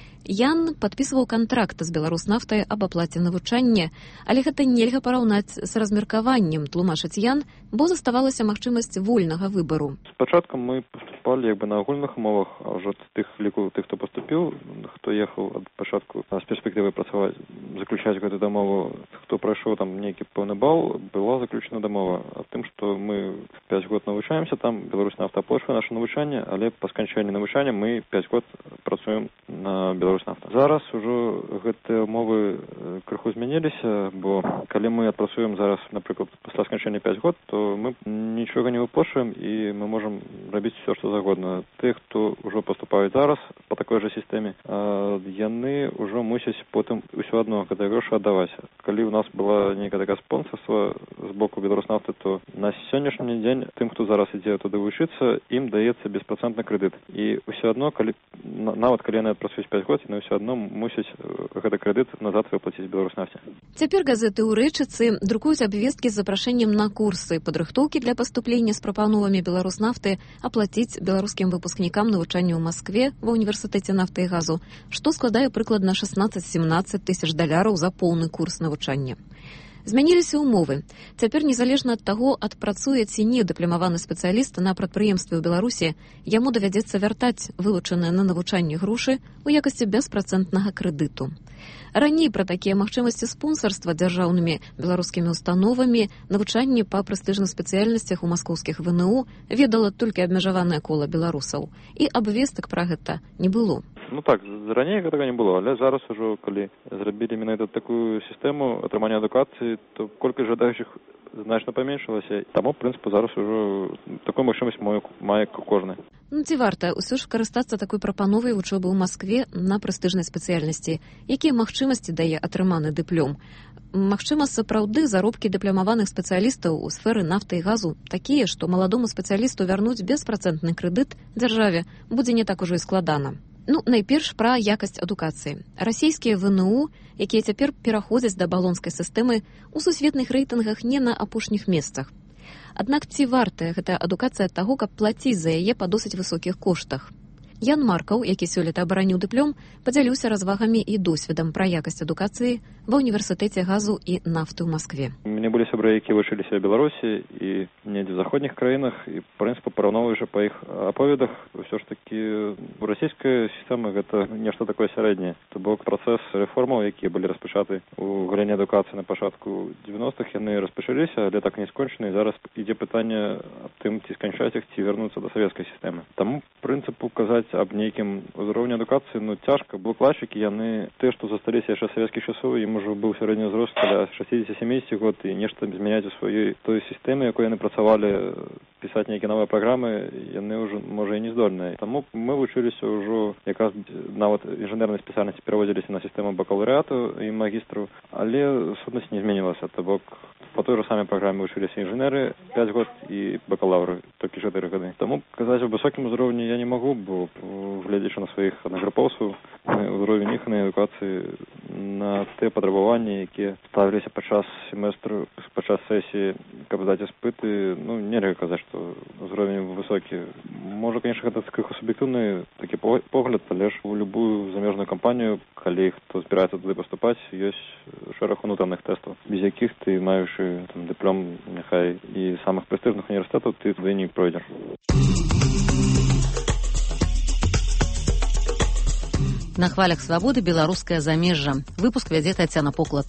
Ян падпісваў кантракт з Беларуснафтай аб аплаце навучання, але гэта нельга параўнаць з размеркаваннем, тлумачыць Ян, бо заставалася магчымасць вольнага выбару. Спачатку мы паступалі як бы на агульных умовах, а ўжо тых ліку тых, хто паступіў, хто ехаў ад пачатку з перспектывай працаваць, заключаць гэту дамову, хто прайшоў там нейкі пэўны бал, была заключена дамова аб тым, што мы пяць год навучаемся там, Беларуснафта аплачвае наше навучанне, але па сканчэнні навучання мы пяць год працуем на Беларуснафта. Зараз ужо гэтыя умовы крыху змяніліся, бо калі мы адпрацуем зараз, напрыклад, пасля сканчэння пяць год, то мы нічога не выплачваем і мы можам рабіць все, што загодна. Тых, хто ўжо паступаюць зараз по такой жа сістэме, яны ўжо мусяць потым ўсё адно гэтыя грошы аддаваць. Калі ў нас была нейкая такая спонсарства з боку Беларуснафты, то на сённяшні дзень тым, хто зараз ідзе туды вучыцца, ім даецца беспрацэнтны крэдыт. І ўсё адно, калі нават калі яны адпрацуюць пяць год, яны ўсё адно мусяць гэты крэдыт назад выплаціць Беларуснафце. Цяпер газеты ў рэчыцы друкуюць абвесткі з запрашэннем на курсы падрыхтоўкі для паступлення з прапановамі Беларуснафты аплаціць беларускім выпускнікам навучанне ў Маскве ва універсітэце нафты і газу, што складае прыкладна шаснаццаць-семнаццаць тысяч даляраў за поўны курс навучання. Змяніліся ўмовы. Цяпер, незалежна ад таго, адпрацуе ці не дыплямаваны спецыяліст на прадпрыемстве ў Беларусі, яму давядзецца вяртаць вылучаныя на навучанне грошы ў якасці беспрацэнтнага крэдыту. Раней пра такія магчымасці спонсарства дзяржаўнымі беларускімі установамі навучанне па прэстыжных спецыяльнасцях у маскоўскіх вэ эн у ведала толькі абмежаванае кола беларусаў. І абвестак пра гэта не было. Ну так, раней гэтага не было, але зараз ужо, калі зрабілі менавіта такую сістэму атрымання адукацыі, то колькасць жадаючых значна паменшылася. Таму, в прынцыпе, зараз ужо такую магчымасць мае кожны. Ну, ці варта ўсё ж карыстацца такой прапановай вучобы ў Маскве на прэстыжнай спецыяльнасці? Якія магчымасці дае атрыманы дыплом? Магчыма, сапраўды заробкі дыплямаваных спецыялістаў у сферы нафты і газу такія, што маладому спецыялісту вярнуць беспрацэнтны крэдыт дзяржаве будзе не так ужо і складана. Ну, найперш пра якасць адукацыі. Расійскія вэ эн у, якія цяпер пераходзяць да балонскай сістэмы, у сусветных рэйтынгах не на апошніх месцах. Аднак ці вартая гэтая адукацыя таго, каб плаціць за яе па досыць высокіх коштах? Ян Маркаў, які сёлета абараніў дыплом, падзяліўся развагамі і досведам пра якасць адукацыі ва універсітэце газу і нафты ў Маскве. У мяне былі сябры, якія вучыліся ў Беларусі і недзе в заходніх краінах, і, в прынцыпе, параўноўваючы па іх аповедах, ўсё ж такі расійская сістэма гэта нешта такое сярэдняе. То бок працэс рэформаў, якія былі распачаты ў галіне адукацыі на пачатку дзевяностых, яны распачаліся, але так не скончаны, і зараз ідзе пытанне аб тым, ці сканчаць іх, ці вярнуцца да савецкай сістэмы. Таму, в прынцыпу, казаць аб нейкім узроўні адукацыі, ну, цяжка. Выкладчыкі, яны, те, што засталіся яшчэ савецкіх часоў, ім там ужо быў сярэдні ўзрост каля шэсцідзесят-сямідзесят год, і нешта змяняць у сваёй той сістэме, якой яны працавалі, пісаць нейкія новыя праграмы, яны ўжо, можа, і не здольныя. Таму мы вучыліся ўжо, якраз нават інжынернай спецыяльнасці пераводзіліся на сістэму бакалаўрыяту і магістру, але сутнасць не зменілася, то бок по той же самой программе учились инженеры пять год и бакалавры только четыре года. Тому казать о высоком уровне я не могу, бо глядячи на своих одногруповцев, уровень их на эдукации, на те потребования, які ставилися під час семестру, під час сесії, каб здати іспити, ну, нельзя казати, що уровень високий. Може, конечно, это криху субъективный такий погляд, але ж у любую заміжну компанію, коли хто збирається туди поступати, є шерох внутрішніх тестів, без яких ти, маючи там диплом, нехай і самих престижних університетів, ти туди не пройдеш. На хвалях свабоды беларускае замежжа. Выпуск вядзе Тацяна Поклад.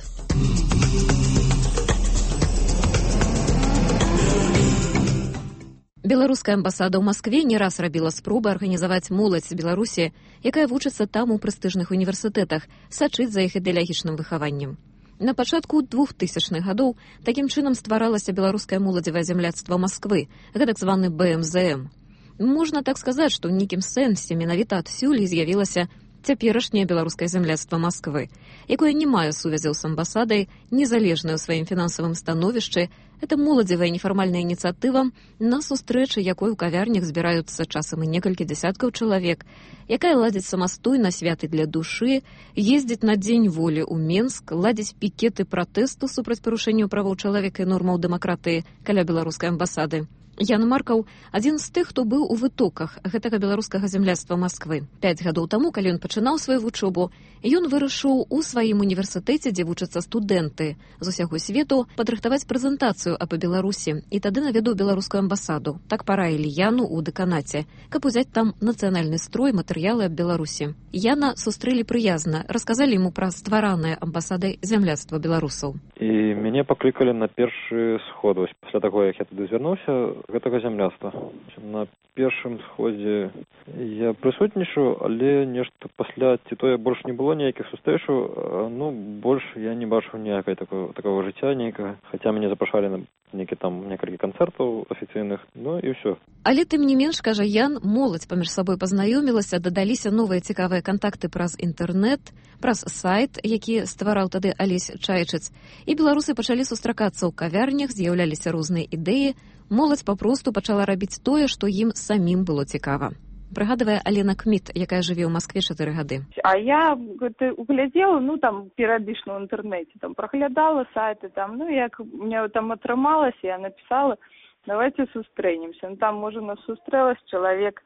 Беларуская амбасада ў Маскве не раз рабіла спробы арганізаваць моладзь з Беларусі, якая вучыцца там у прэстыжных універсітэтах, сачыць за іх ідэалагічным выхаваннем. На пачатку двухтысячных гадоў такім чынам стваралася беларускае моладзевае зямляцтва Масквы, гэтак званы бэ эм зэ эм. Можна так сказаць, што ў нейкім сэнсе менавіта адсюль і з'явілася цяперашняе беларускае зямляцтва Масквы, якое не мае сувязяў з амбасадай, незалежнае ў сваім фінансавым становішчы. Это моладзевая нефармальная ініцыятыва, на сустрэчы якой у кавярнях збіраюцца часам і некалькі дзясяткаў чалавек, якая ладзіць самастойна святы для душы, ездзіць на дзень волі ў Менск, ладзіць пікеты пратэсту супраць парушэнняў правоў чалавека і нормаў дэмакратыі каля беларускай амбасады. Ян Маркаў – адзін з тых, хто быў у вытоках гэтага беларускага зямляцтва Масквы. Пяць гадоў таму, калі ён пачынаў сваю вучобу, ён вырашыў у сваім універсітэце, дзе вучацца студэнты з усяго свету, падрыхтаваць прэзентацыю аб Беларусі, і тады наведаў беларускую амбасаду. Так параілі Яну ў дэканаце, каб узяць там нацыянальны строй, матэрыялы аб Беларусі. Яна сустрэлі прыязна, расказалі яму пра стваранае амбасадай зямляцтва беларусаў. І мяне паклікалі на першы сход. Вось пасля таго, як я туды звярнуўся, гэтага зямляцтва. На першым сходзе я прысутнічаў, але нешта пасля ці то я больш не было ніякіх сустрэчаў, ну, больш я не бачыў ніякай такого, такого жыцця нейкага, хаця мяне запрашалі на некі там некалькі канцэртаў афіцыйных, ну і ўсё. Але тым не менш, кажа Ян, моладзь паміж сабой пазнаёмілася, дадаліся новыя цікавыя кантакты праз інтэрнэт, праз сайт, які ствараў тады Алесь Чайчыц, і беларусы пачалі сустракацца ў кавярнях, з'яўляліся розныя ідэі, моладзь папросту пачала рабіць тое, што ім самім было цікава. Прыгадывае Алена Кміт, якая жыве ў Маскве чатыры гады. А я углядзела, ну, там, перыядычна ў інтэрнэце, там, праглядала сайты, там, ну, як мне там атрымалася, я напісала, давайте сустрэнемся. Ну, там, можа, нас сустрэлася чалавек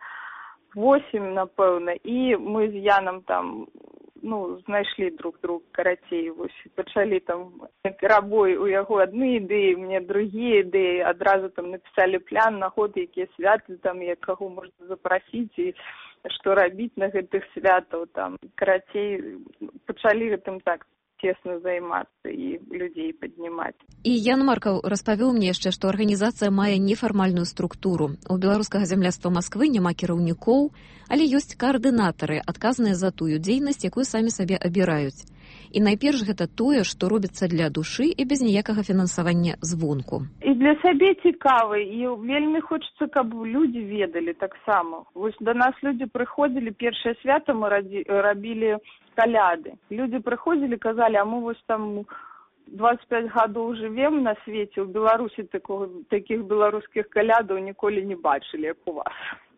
восемь, напэўна, і мы з Янам там, ну, знайшлі друг друга, карацей, вось, пачалі там рабой у яго адны ідэі, мне другія ідэі, адразу там напісалі план на год, якія святы, там, як каго можна запрасіць і што рабіць на гэтых святаў, там, карацей, пачалі гэтым так цесна займацца і людзей паднімаць. І Ян Маркаў распавёў мне яшчэ, што арганізацыя мае нефармальную структуру. У беларускага зямляцтва Масквы няма кіраўнікоў, але ёсць каардынатары, адказныя за тую дзейнасць, якую самі сабе абіраюць. І найперш гэта тое, што робіцца для душы і без ніякага фінансавання звонку. І для сабе цікава, і вельмі хочацца, каб людзі ведалі таксама. Вось да нас людзі прыходзілі, першае свята мы рабілі каляды. Людзі прыходзілі, казалі, а мы вось там двадцать пять гадоў жывем на свеце, у Беларусі такого, такіх беларускіх калядаў ніколі не бачылі, як у вас.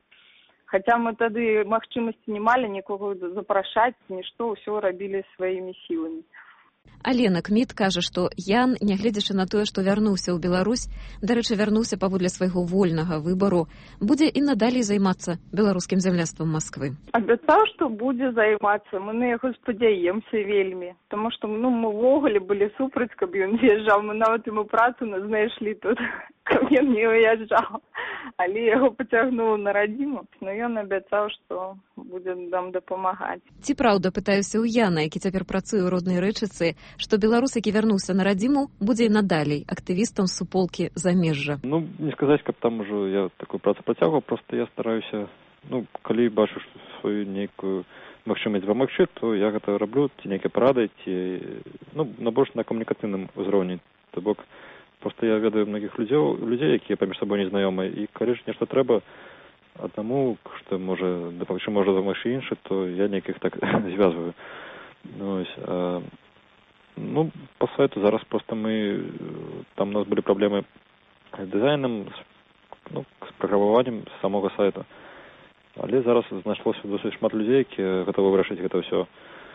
Хаця мы тады магчымасці не малі нікога запрашаць, нішто, ўсё рабілі сваімі сіламі. Алена Кміт кажа, што Ян, нягледзячы на тое, што вярнуўся ў Беларусь, дарэчы, вярнуўся паводле свайго вольнага выбару, будзе і надалей займацца беларускім зямляцтвам Масквы. Абяцаў, што будзе займацца, мы на яго спадзяемся вельмі, таму што, ну, мы ўвогуле былі супраць, каб ён з'язджаў, мы нават яму працу знайшлі тут, каб ён не уязджаў, але яго пацягнула на радзіму, но ён абяцаў, што будзе нам дапамагаць. Ці праўда, пытаюся ў Яна, які цяпер працуе ў роднай Рэчыцы, што беларус, які вярнуўся на радзіму, будзе і надалей актывістам суполкі замежжа. Ну, не сказаць, каб там ужо я такую працу працягваў, проста я стараюся, ну, калі бачу сваю нейкую магчымасць дапамагчы, то я гэта раблю, ці нейкія парады, ці ну, на больш на камунікацыйным узроўні. То бок, проста я ведаю многіх людзей, людзей, якія паміж сабой незнаёмыя, і калі ж нешта трэба аднаму, што можа дапамагчы, можа дапамагчы іншы, то я нейкіх так звязваю. Ну, ось, а, ну, по сайту зараз проста мы, там у нас былі праблемы з дызайнам, ну, з праграмаваннем самого сайта. Але зараз знайшлося досыць шмат людзей, якія гатовы вырашыць гэта ўсё.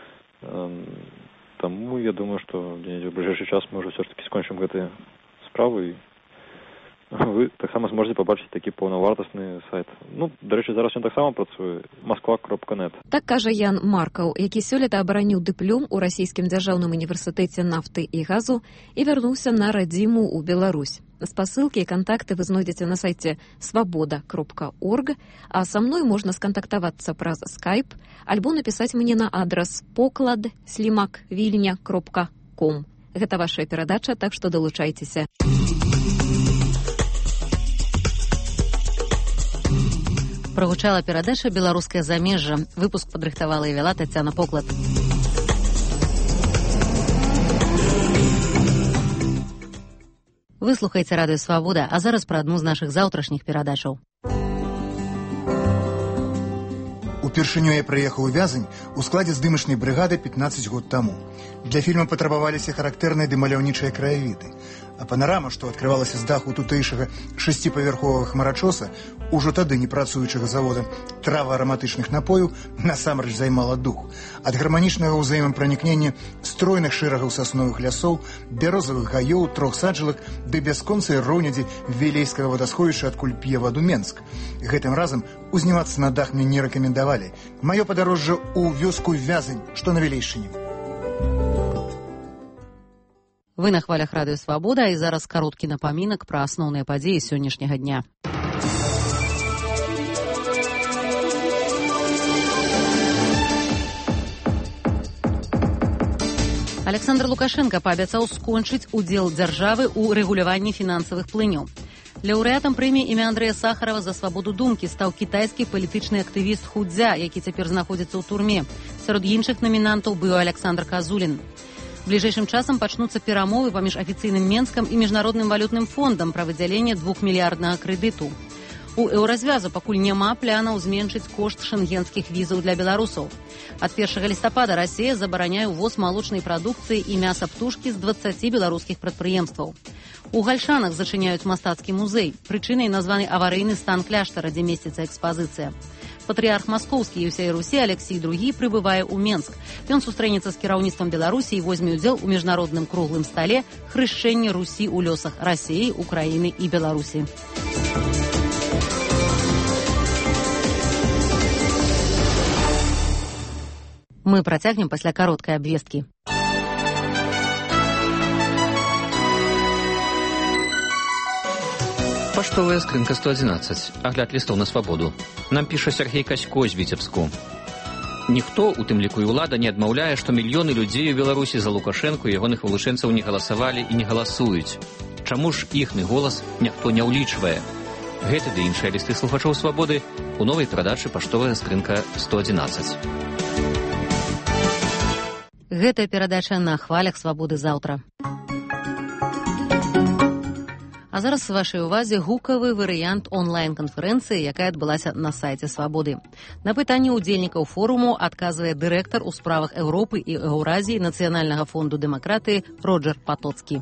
Таму я думаю, што дзе-нідзе ў бліжэйшы час мы ўжо ўсё ж такі скончым гэтыя справы, і вы таксама зможаце пабачыць такі паўнавартасны сайт. Ну, дарэчы, зараз ён таксама працуе, москва кропка нет. Так кажа Ян Маркаў, які сёлета абараніў дыплом у расійскім дзяржаўным універсітэце нафты і газу і вярнуўся на радзіму ў Беларусь. Спасылкі і кантакты вы знойдзеце на сайце свабода кропка орг, а са мной можна скантактавацца праз скайп альбо напісаць мне на адрас поклад слімак вільня кропка ком. Гэта ваша перадача, так што далучайцеся. Прагучала перадача «Беларускае замежжа». Выпуск падрыхтавала і вяла Тацяна Поклад. Вы слухаеце радыё «Свабода», а зараз пра адну з нашых заўтрашніх перадачаў. Упершыню я прыехаў у Вязань у складзе здымачнай брыгады пятнаццаць год таму. Для фільма патрабаваліся характэрныя ды маляўнічыя краявіды. А панарама, што адкрывалася з даху тутэйшага шасціпавярховага хмарачоса, ужо тады не працуючага завода трава араматычных напояў, насамрэч займала дух. Ад гарманічнага ўзаемапранікнення стройных шэрагаў сасновых лясоў, бярозавых гаёў, трохсаджалак ды бясконцай роўнядзі вілейскага вадасховішча, адкуль п'е ваду Менск. Гэтым разам узнімацца на дах мне не рэкамендавалі. Маё падарожжа ў вёску Вязань, што на Вілейшчыне. Вы на хвалях радыё «Свабода», і зараз кароткі напамінак пра асноўныя падзеі сённяшняга дня. Александр Лукашенко паабяцаў скончыць удзел дзяржавы ў рэгуляванні фінансавых плыняў. Лаўрэатам прэміі імя Андрэя Сахарова за свабоду думкі стаў кітайскі палітычны актывіст Худзя, які цяпер знаходзіцца ў турме. Сярод іншых намінантаў быў Александр Казулін. Бліжэйшым часам пачнуцца перамовы паміж афіцыйным Менскам і міжнародным валютным фондам пра выдзяленне двухмільярднага крэдыту. У еўразвязу пакуль няма планаў зменшыць кошт шэнгенскіх візаў для беларусаў. Ад першага лістапада Расія забараняе ўвоз малочнай прадукцыі і мяса птушкі з дваццаці беларускіх прадпрыемстваў. У Гальшанах зачыняюць мастацкі музей. Прычынай названы аварыйны стан кляштара, дзе месціцца экспазіцыя. Патрыарх маскоўскі і ўсяй Русі Алексій другі прыбывае ў Менск. Ён сустрэнецца з кіраўніцтвам Беларусі і возьме ўдзел у міжнародным круглым стале хрышчэння Русі ў лёсах Расіі, Украіны і Беларусі. Мы працягнем пасля кароткай абвесткі. Паштовая скрынка сто адзінаццаць. Агляд лістоў на свабоду. Нам піша Сергей Касько з Віцебску. Ніхто, у тым ліку і ўлада, не адмаўляе, што мільёны людзей у Беларусі за Лукашэнку і ягоных вылучэнцаў не галасавалі і не галасуюць. Чаму ж іхны голас ніхто не ўлічвае? Гэты ды іншыя лісты слухачоў свабоды у новай перадачы «Паштовая скрынка сто адзінаццаць». Гэтая перадача на хвалях свабоды заўтра. А зараз у вашай увазе гукавы варыянт онлайн-канферэнцыі, якая адбылася на сайце «Свабоды». На пытанні ўдзельнікаў форуму адказвае дырэктар у справах Еўропы і Еўразіі Нацыянальнага фонду дэмакратыі Роджер Патоцкі.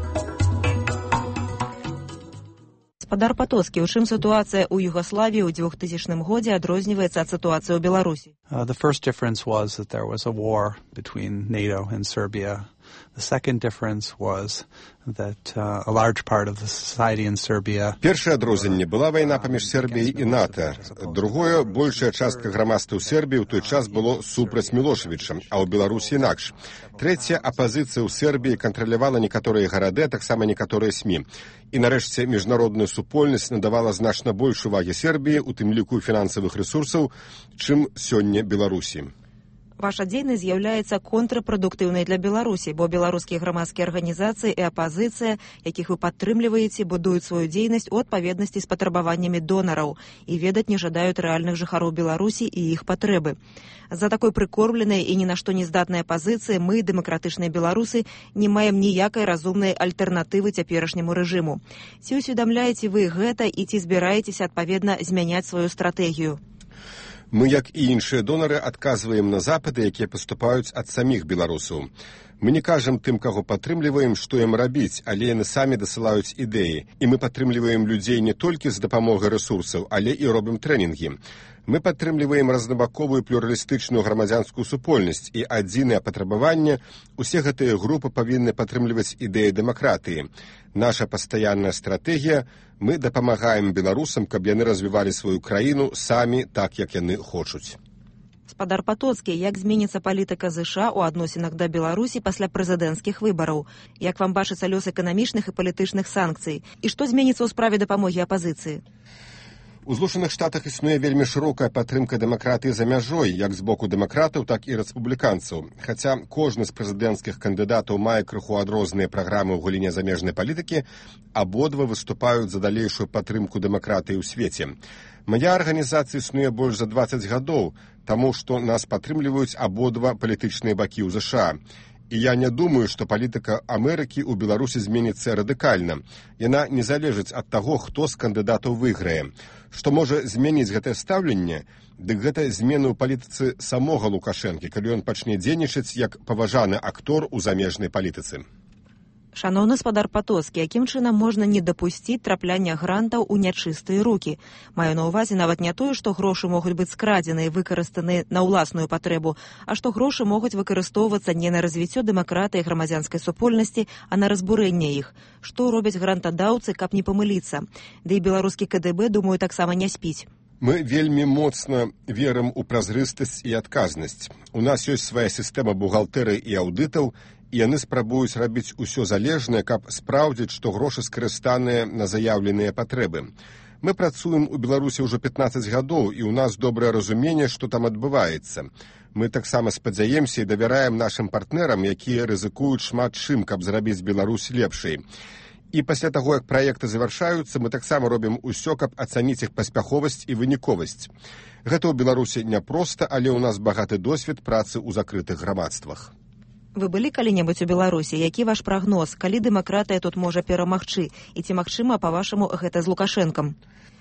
Спадар Патоцкі, у чым сітуацыя ў Югаславіі ў двухтысячным годзе адрозніваецца ад сітуацыі ў Беларусі? Uh, the first difference was that there was a war between NATO and Serbia. The second difference was that uh, a large part of the society in Serbia... Першае адрозненне была вайна паміж Сербіяй і НАТО. Другое, большая частка грамадства ў Сербіі ў той час было супраць Мілошевіча, а ў Беларусі інакш. Трэцяе, апазіцыя ў Сербіі кантралявала некаторыя гарады, а таксама некаторыя СМІ. І нарэшце міжнародная супольнасць надавала значна больш увагі Сербіі, у тым ліку фінансавых рэсурсаў, чым сёння Беларусі. Ваша дзейнасць з'яўляецца контрпрадуктыўнай для Беларусі, бо беларускія грамадскія арганізацыі і апазіцыя, якіх вы падтрымліваеце, будуюць сваю дзейнасць у адпаведнасці з патрабаваннямі донараў і ведаць не жадаюць рэальных жыхароў Беларусі і іх патрэбы. З-за такой прыкормленай і ні на што не здатнай апазіцыі мы, дэмакратычныя беларусы, не маем ніякай разумнай альтэрнатывы цяперашняму рэжыму. Ці усведамляеце вы гэта і ці збіраецеся адпаведна змяняць сваю стратэгію? Мы, як і іншыя донары, адказваем на запыты, якія паступаюць ад саміх беларусаў. Мы не кажам тым, каго падтрымліваем, што ім рабіць, але яны самі дасылаюць ідэі. І мы падтрымліваем людзей не толькі з дапамогай рэсурсаў, але і робім трэнінгі. Мы падтрымліваем разнабаковую плюралістычную грамадзянскую супольнасць, і адзінае патрабаванне – усе гэтыя групы павінны падтрымліваць ідэі дэмакратыі. Наша пастаянная стратэгія – мы дапамагаем беларусам, каб яны развівалі сваю краіну самі так, як яны хочуць. Спадар Патоцкі, як зменіцца палітыка ЗША ў адносінах да Беларусі пасля прэзідэнцкіх выбараў? Як вам бачыцца лёс эканамічных і палітычных санкцый? І што зменіцца ў справе дапамогі апазіцыі? У Злучаных Штатах існуе вельмі шырокая падтрымка дэмакратыі за мяжой, як з боку дэмакратаў, так і рэспубліканцаў. Хаця кожны з прэзідэнцкіх кандыдатаў мае крыху адрозныя праграмы ў галіне замежнай палітыкі, абодва выступаюць за далейшую падтрымку дэмакратыі ў свеце. Мая арганізацыя існуе больш за дваццаць гадоў, таму што нас падтрымліваюць абодва палітычныя бакі ў ЗША. І я не думаю, што палітыка Амерыкі ў Беларусі зменіцца радыкальна. Яна не залежыць ад таго, хто з кандыдатаў выйграе. Што можа зменіць гэтае стаўленне, дык гэта змены ў палітыцы самога Лукашэнкі, калі ён пачне дзейнічаць як паважаны актор у замежнай палітыцы. Шаноўны спадар Патоцкі, якім чынам можна не дапусціць трапляння грантаў у нячыстыя рукі? Маю на ўвазе нават не тое, што грошы могуць быць скрадзены і выкарыстаны на ўласную патрэбу, а што грошы могуць выкарыстоўвацца не на развіццё дэмакратыі і грамадзянскай супольнасці, а на разбурэнне іх. Што робяць грантадаўцы, каб не памыліцца? Ды і беларускі КДБ, думаю, таксама не спіць. Мы вельмі моцна верым у празрыстасць і адказнасць. У нас ёсць свая сістэма бухгалтэрыі і аўдытаў, і яны спрабуюць рабіць усё залежнае, каб спраўдзіць, што грошы скарыстаныя на заяўленыя патрэбы. Мы працуем у Беларусі ўжо пятнаццаць гадоў, і ў нас добрае разуменне, што там адбываецца. Мы таксама спадзяемся і давяраем нашым партнерам, якія рызыкуюць шмат чым, каб зрабіць Беларусь лепшай. І пасля таго, як праекты завяршаюцца, мы таксама робім усё, каб ацаніць іх паспяховасць і выніковасць. Гэта ў Беларусі няпроста, але ў нас багаты досвед працы ў закрытых грамадствах. Вы былі калі-небудзь у Беларусі? Які ваш прагноз? Калі дэмакратыя тут можа перамагчы? І ці магчыма, па-вашаму, гэта з Лукашэнкам?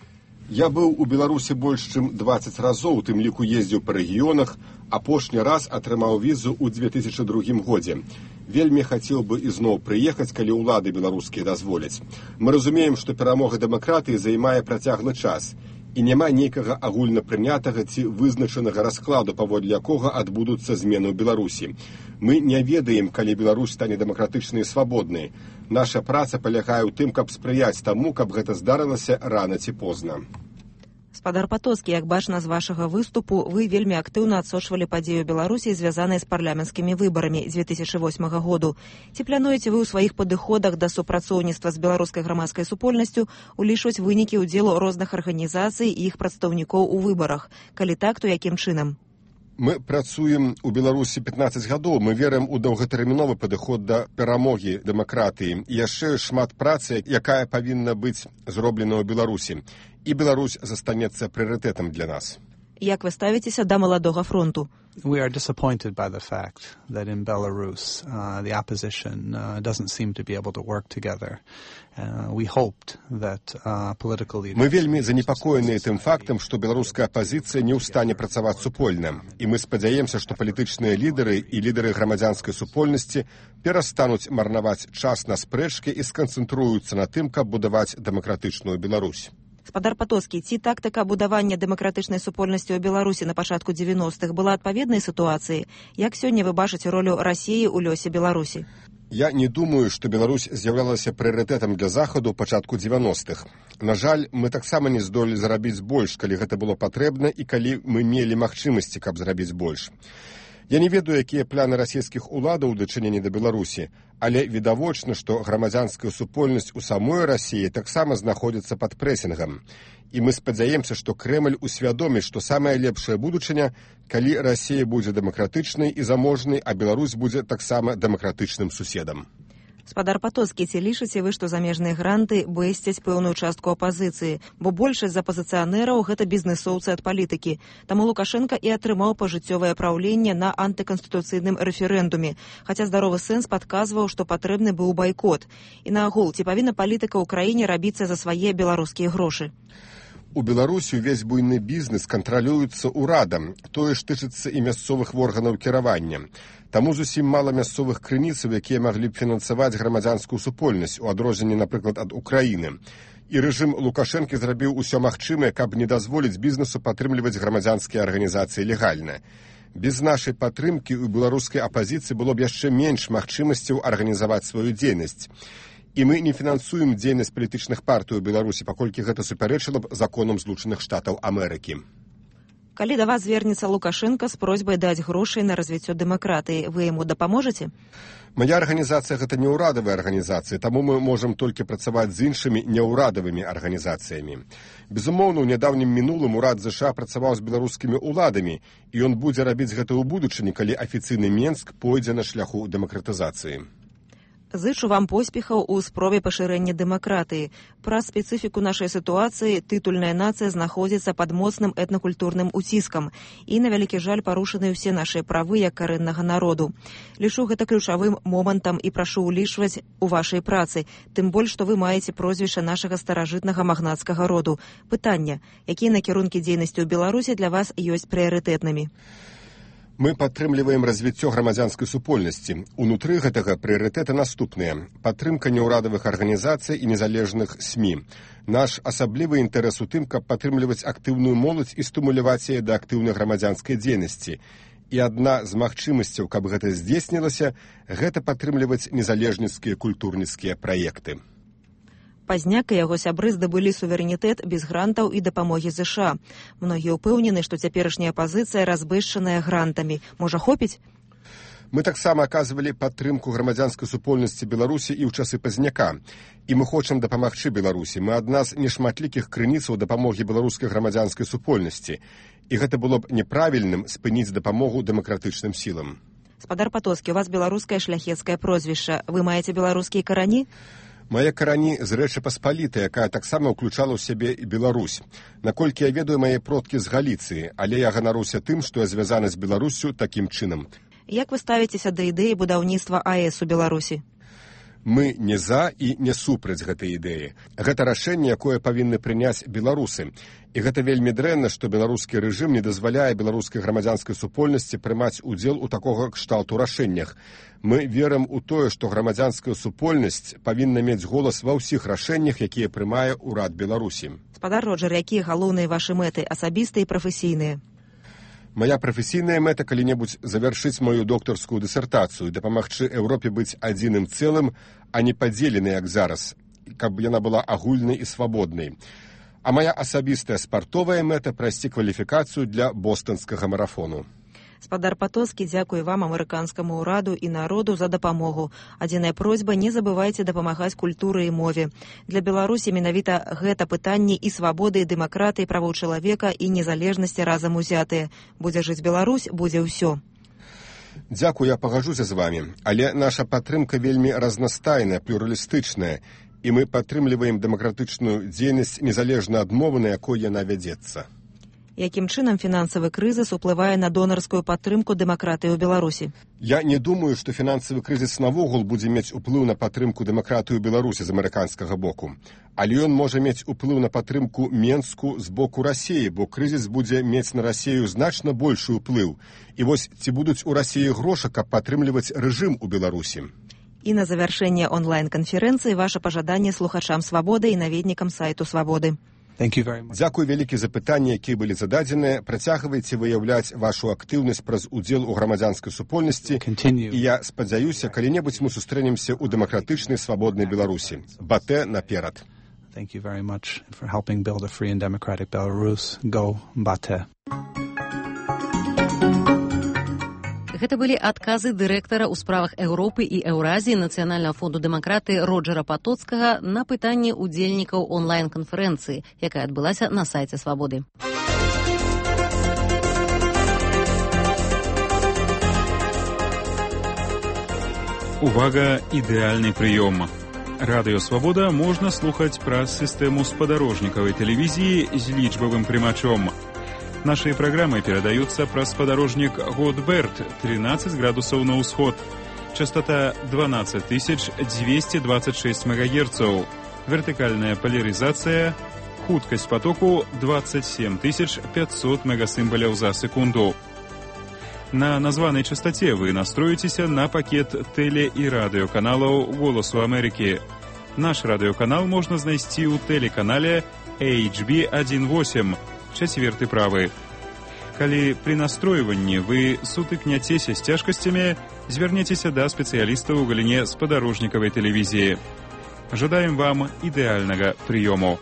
Я быў у Беларусі больш чым дваццаць разоў, у тым ліку ездзіў па рэгіёнах, апошні раз атрымаў візу ў две тысячы другім годзе. Вельмі хацеў бы ізноў прыехаць, калі ўлады беларускія дазволяць. Мы разумеем, што перамога дэмакратыі займае працяглы час. І няма нейкага агульна прынятага ці вызначанага раскладу, паводле якога адбудуцца змены ў Беларусі. Мы не ведаем, калі Беларусь стане дэмакратычнай і свабоднай. Наша праца палягае ў тым, каб спрыяць таму, каб гэта здарылася рана ці позна. Спадар Патоцкі, як бачна з вашага выступу, вы вельмі актыўна адсочвалі падзею Беларусі, звязаныя з парламенцкімі выбарамі дзве тысячы восьмага году. Ці плануеце вы ў сваіх падыходах да супрацоўніцтва з беларускай грамадскай супольнасцю улічваць вынікі ўдзелу розных арганізацый і іх прадстаўнікоў у выбарах? Калі так, то якім чынам? Мы працуем у Беларусі пятнаццаць гадоў, мы верым у доўгатэрміновы падыход да перамогі дэмакратыі. І яшчэ шмат працы, якая павінна быць зроблена ў Беларусі. І Беларусь застанецца прыярытэтам для нас. Як вы ставіцеся да маладога фронту? We are disappointed by the fact that in Belarus uh, the opposition uh, doesn't seem to be able to work together. Uh, we hoped that uh, political leaders... Мы вельмі занепакоеныя тым фактам, што беларуская апазіцыя не ў стане працаваць супольна. І мы спадзяемся, што палітычныя лідары і лідары грамадзянскай супольнасці перастануць марнаваць час на спрэчкі і сканцэнтруюцца на тым, каб будаваць дэмакратычную Беларусь. Спадар Патоцкі, ці тактыка будавання дэмакратычнай супольнасці ў Беларусі на пачатку дзевяностых была адпаведнай сітуацыі? Як сёння вы бачыце ролю Расіі ў лёсе Беларусі? Я не думаю, што Беларусь з'яўлялася прыярытэтам для Захаду ў пачатку дзевяностых. На жаль, мы таксама не здолелі зарабіць больш, калі гэта было патрэбна і калі мы мелі магчымасці, каб зрабіць больш. Я не ведаю, якія планы расійскіх уладаў у дачыненні да Беларусі, але відавочна, што грамадзянская супольнасць у самой Расіі таксама знаходзіцца пад прэсінгам. І мы спадзяемся, што Крэмль усвядоміць, што самая лепшая будучыня, калі Расія будзе дэмакратычнай і заможнай, а Беларусь будзе таксама дэмакратычным суседам. Спадар Патоцкі, ці лічыце вы, што замежныя гранты бэсцяць пэўную частку апазіцыі, бо большасць з апазіцыянераў гэта бізнесоўцы ад палітыкі. Таму Лукашенка і атрымаў пажыццёвае праўленне на антыканстытуцыйным рэферэндуме, хаця здаровы сэнс падказваў, што патрэбны быў байкот. І наогул, ці павінна палітыка ў краіне рабіцца за свае беларускія грошы? У Беларусі ўвесь буйны бізнес кантралюецца ўрадам, тое ж тычыцца і мясцовых органаў кіравання. Таму зусім мала мясцовых крыніцаў, якія маглі б фінансаваць грамадзянскую супольнасць, у адрозненні, напрыклад, ад Украіны. І рэжым Лукашэнкі зрабіў усё магчымае, каб не дазволіць бізнесу падтрымліваць грамадзянскія арганізацыі легальна. Без нашай падтрымкі ў беларускай апазіцыі было б яшчэ менш магчымасцяў арганізаваць сваю дзейнасць. І мы не фінансуем дзейнасць палітычных партый у Беларусі, паколькі гэта супярэчыла б законам Злучаных Штатаў Амерыкі. Калі да вас звернецца Лукашенка з просьбай даць грошай на развіццё дэмакратыі, вы яму дапаможаце? Мая арганізацыя гэта не ўрадавая арганізацыя, таму мы можам толькі працаваць з іншымі неўрадавымі арганізацыямі. Безумоўна, у нядаўнім мінулым урад ЗША працаваў з беларускімі ўладамі, і ён будзе рабіць гэта ў будучыні, калі афіцыйны Менск пойдзе на шляху дэмакратызацыі. Зычу вам поспехаў у спробе пашырэння дэмакратыі. Праз спецыфіку нашай сітуацыі тытульная нацыя знаходзіцца пад моцным этнакультурным уціскам і, на вялікі жаль, парушаны ўсе нашыя правы як карэннага народу. Лічу гэта ключавым момантам і прашу ўлічваць у вашай працы, тым больш, што вы маеце прозвішча нашага старажытнага магнацкага роду. Пытанне, якія накірункі дзейнасці ў Беларусі для вас ёсць прыярытэтнымі? Мы падтрымліваем развіццё грамадзянскай супольнасці. Унутры гэтага прыярытэты наступныя. Падтрымка неўрадавых арганізацый і незалежных СМІ. Наш асаблівы інтарэс у тым, каб падтрымліваць актыўную моладзь і стымуляваць яе да актыўнай грамадзянскай дзейнасці. І адна з магчымасцяў, каб гэта здзейснілася, гэта падтрымліваць незалежніцкія культурніцкія праекты. Пазняк і яго сябры здабылі суверэнітэт без грантаў і дапамогі ЗША. Многія ўпэўнены, што цяперашняя пазіцыя разбэшчаная грантамі. Можа, хопіць? Мы таксама аказвалі падтрымку грамадзянскай супольнасці Беларусі і ў часы Пазняка. І мы хочам дапамагчы Беларусі. Мы адна з нешматлікіх крыніцаў дапамогі беларускай грамадзянскай супольнасці. І гэта было б неправільным спыніць дапамогу дэмакратычным сілам. Спадар Патоцкі, у вас беларускае шляхецкае прозвішча. Вы маеце беларускія карані? Мае карані з Рэчы Паспалітай, якая таксама ўключала ў сябе і Беларусь. Наколькі я ведаю, мае продкі з Галіцыі, але я ганаруся тым, што я звязаны з Беларуссю такім чынам. Як вы ставіцеся да ідэі будаўніцтва АЭС у Беларусі? Мы не за і не супраць гэтай ідэі. Гэта рашэнне, якое павінны прыняць беларусы. І гэта вельмі дрэнна, што беларускі рэжым не дазваляе беларускай грамадзянскай супольнасці прымаць удзел у такога кшталту рашэннях. Мы верым у тое, што грамадзянская супольнасць павінна мець голас ва ўсіх рашэннях, якія прымае ўрад Беларусі. Спадар Роджер, якія галоўныя вашы мэты, асабістыя і прафесійныя? Мая прафесійная мэта калі-небудзь завяршыць маю доктарскую дысертацыю, дапамагчы Еўропе быць адзіным цэлым, а не падзеленай, як зараз, каб яна была агульнай і свабоднай. А мая асабістая спартовая мэта прайсці кваліфікацыю для бостанскага марафону. Спадар Патоцкі, дзякуй вам, амерыканскаму ўраду і народу за дапамогу. Адзіная просьба, не забывайце дапамагаць культуры і мове. Для Беларусі менавіта гэта пытанне і свабоды, і дэмакратыі, правоў чалавека і незалежнасці разам узятыя. Будзе жыць Беларусь, будзе ўсё. Дзякуй, я пагажуся з вамі, але наша падтрымка вельмі разнастайная, плюралістычная, і мы падтрымліваем дэмакратычную дзейнасць незалежна ад мовы, на якой яна вядзецца. Якім чынам фінансавы крызіс уплывае на донарскую падтрымку дэмакратыі ў Беларусі? Я не думаю, што фінансавы крызіс навогул будзе мець уплыў на падтрымку дэмакратыі ў Беларусі з амерыканскага боку. Але ён можа мець уплыў на падтрымку Менску з боку Расіі, бо крызіс будзе мець на Расію значна большы ўплыў. І вось ці будуць у Расіі грошы, каб падтрымліваць рэжым у Беларусі. І на завяршэнне онлайн-канферэнцыі ваша пажаданне слухачам «Свабоды» і наведнікам сайту «Свабоды». Дзякуй вялікі за пытанні, якія былі зададзеныя. Працягвайце выяўляць вашу актыўнасць праз удзел у грамадзянскай супольнасці. І я спадзяюся, калі-небудзь мы сустрэнемся ў дэмакратычнай свабоднай Беларусі. Батэ наперад. Thank you very much for helping build a free and democratic Belarus. Go Bate. Гэта былі адказы дырэктара ў справах Еўропы і Еўразіі Нацыянальнага фонду дэмакраты Роджера Патоцкага на пытанні удзельнікаў онлайн-канферэнцыі, якая адбылася на сайце Свабоды. Увага, ідэальны прыём. Радыё Свабода можна слухаць праз сістэму спадарожнікавай тэлевізіі з лічбавым прымачом. Наши программы передаются праз спадарожнік Годберт, тринадцать градусов на ўсход. Частота двенадцать тысяч двести двадцать шесть мегагерцаў. Вертикальная поляризация. Хуткость потоку двадцать семь тысяч пятьсот мегасимволяў за секунду. На названной частоте вы настроитесь на пакет теле- и радиоканалаў «Голосу Америки». Наш радиоканал можно знайсці ў телеканале эйч би один восемь, чацверты правы. Калі при настройванні вы сутыкняцеся з цяжкасцямі, звярніцеся да спецыялістаў у галіне спадарожнікавай тэлевізіі. Жадаем вам ідэальнага прыёму.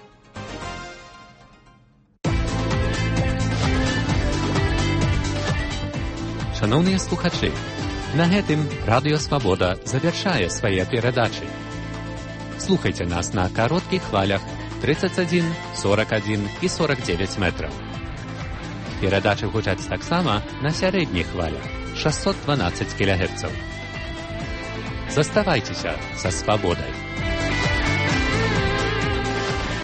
Шановныя слухачы, на гэтым Радыё Свабода завяршае свае перадачы. Слухайце нас на кароткіх хвалях тридцать один, сорок один і сорок девять метраў. Перадачы гучаць таксама на сярэдніх хвалях шестьсот двенадцать кілогерцаў. Заставайцеся са Свабодай.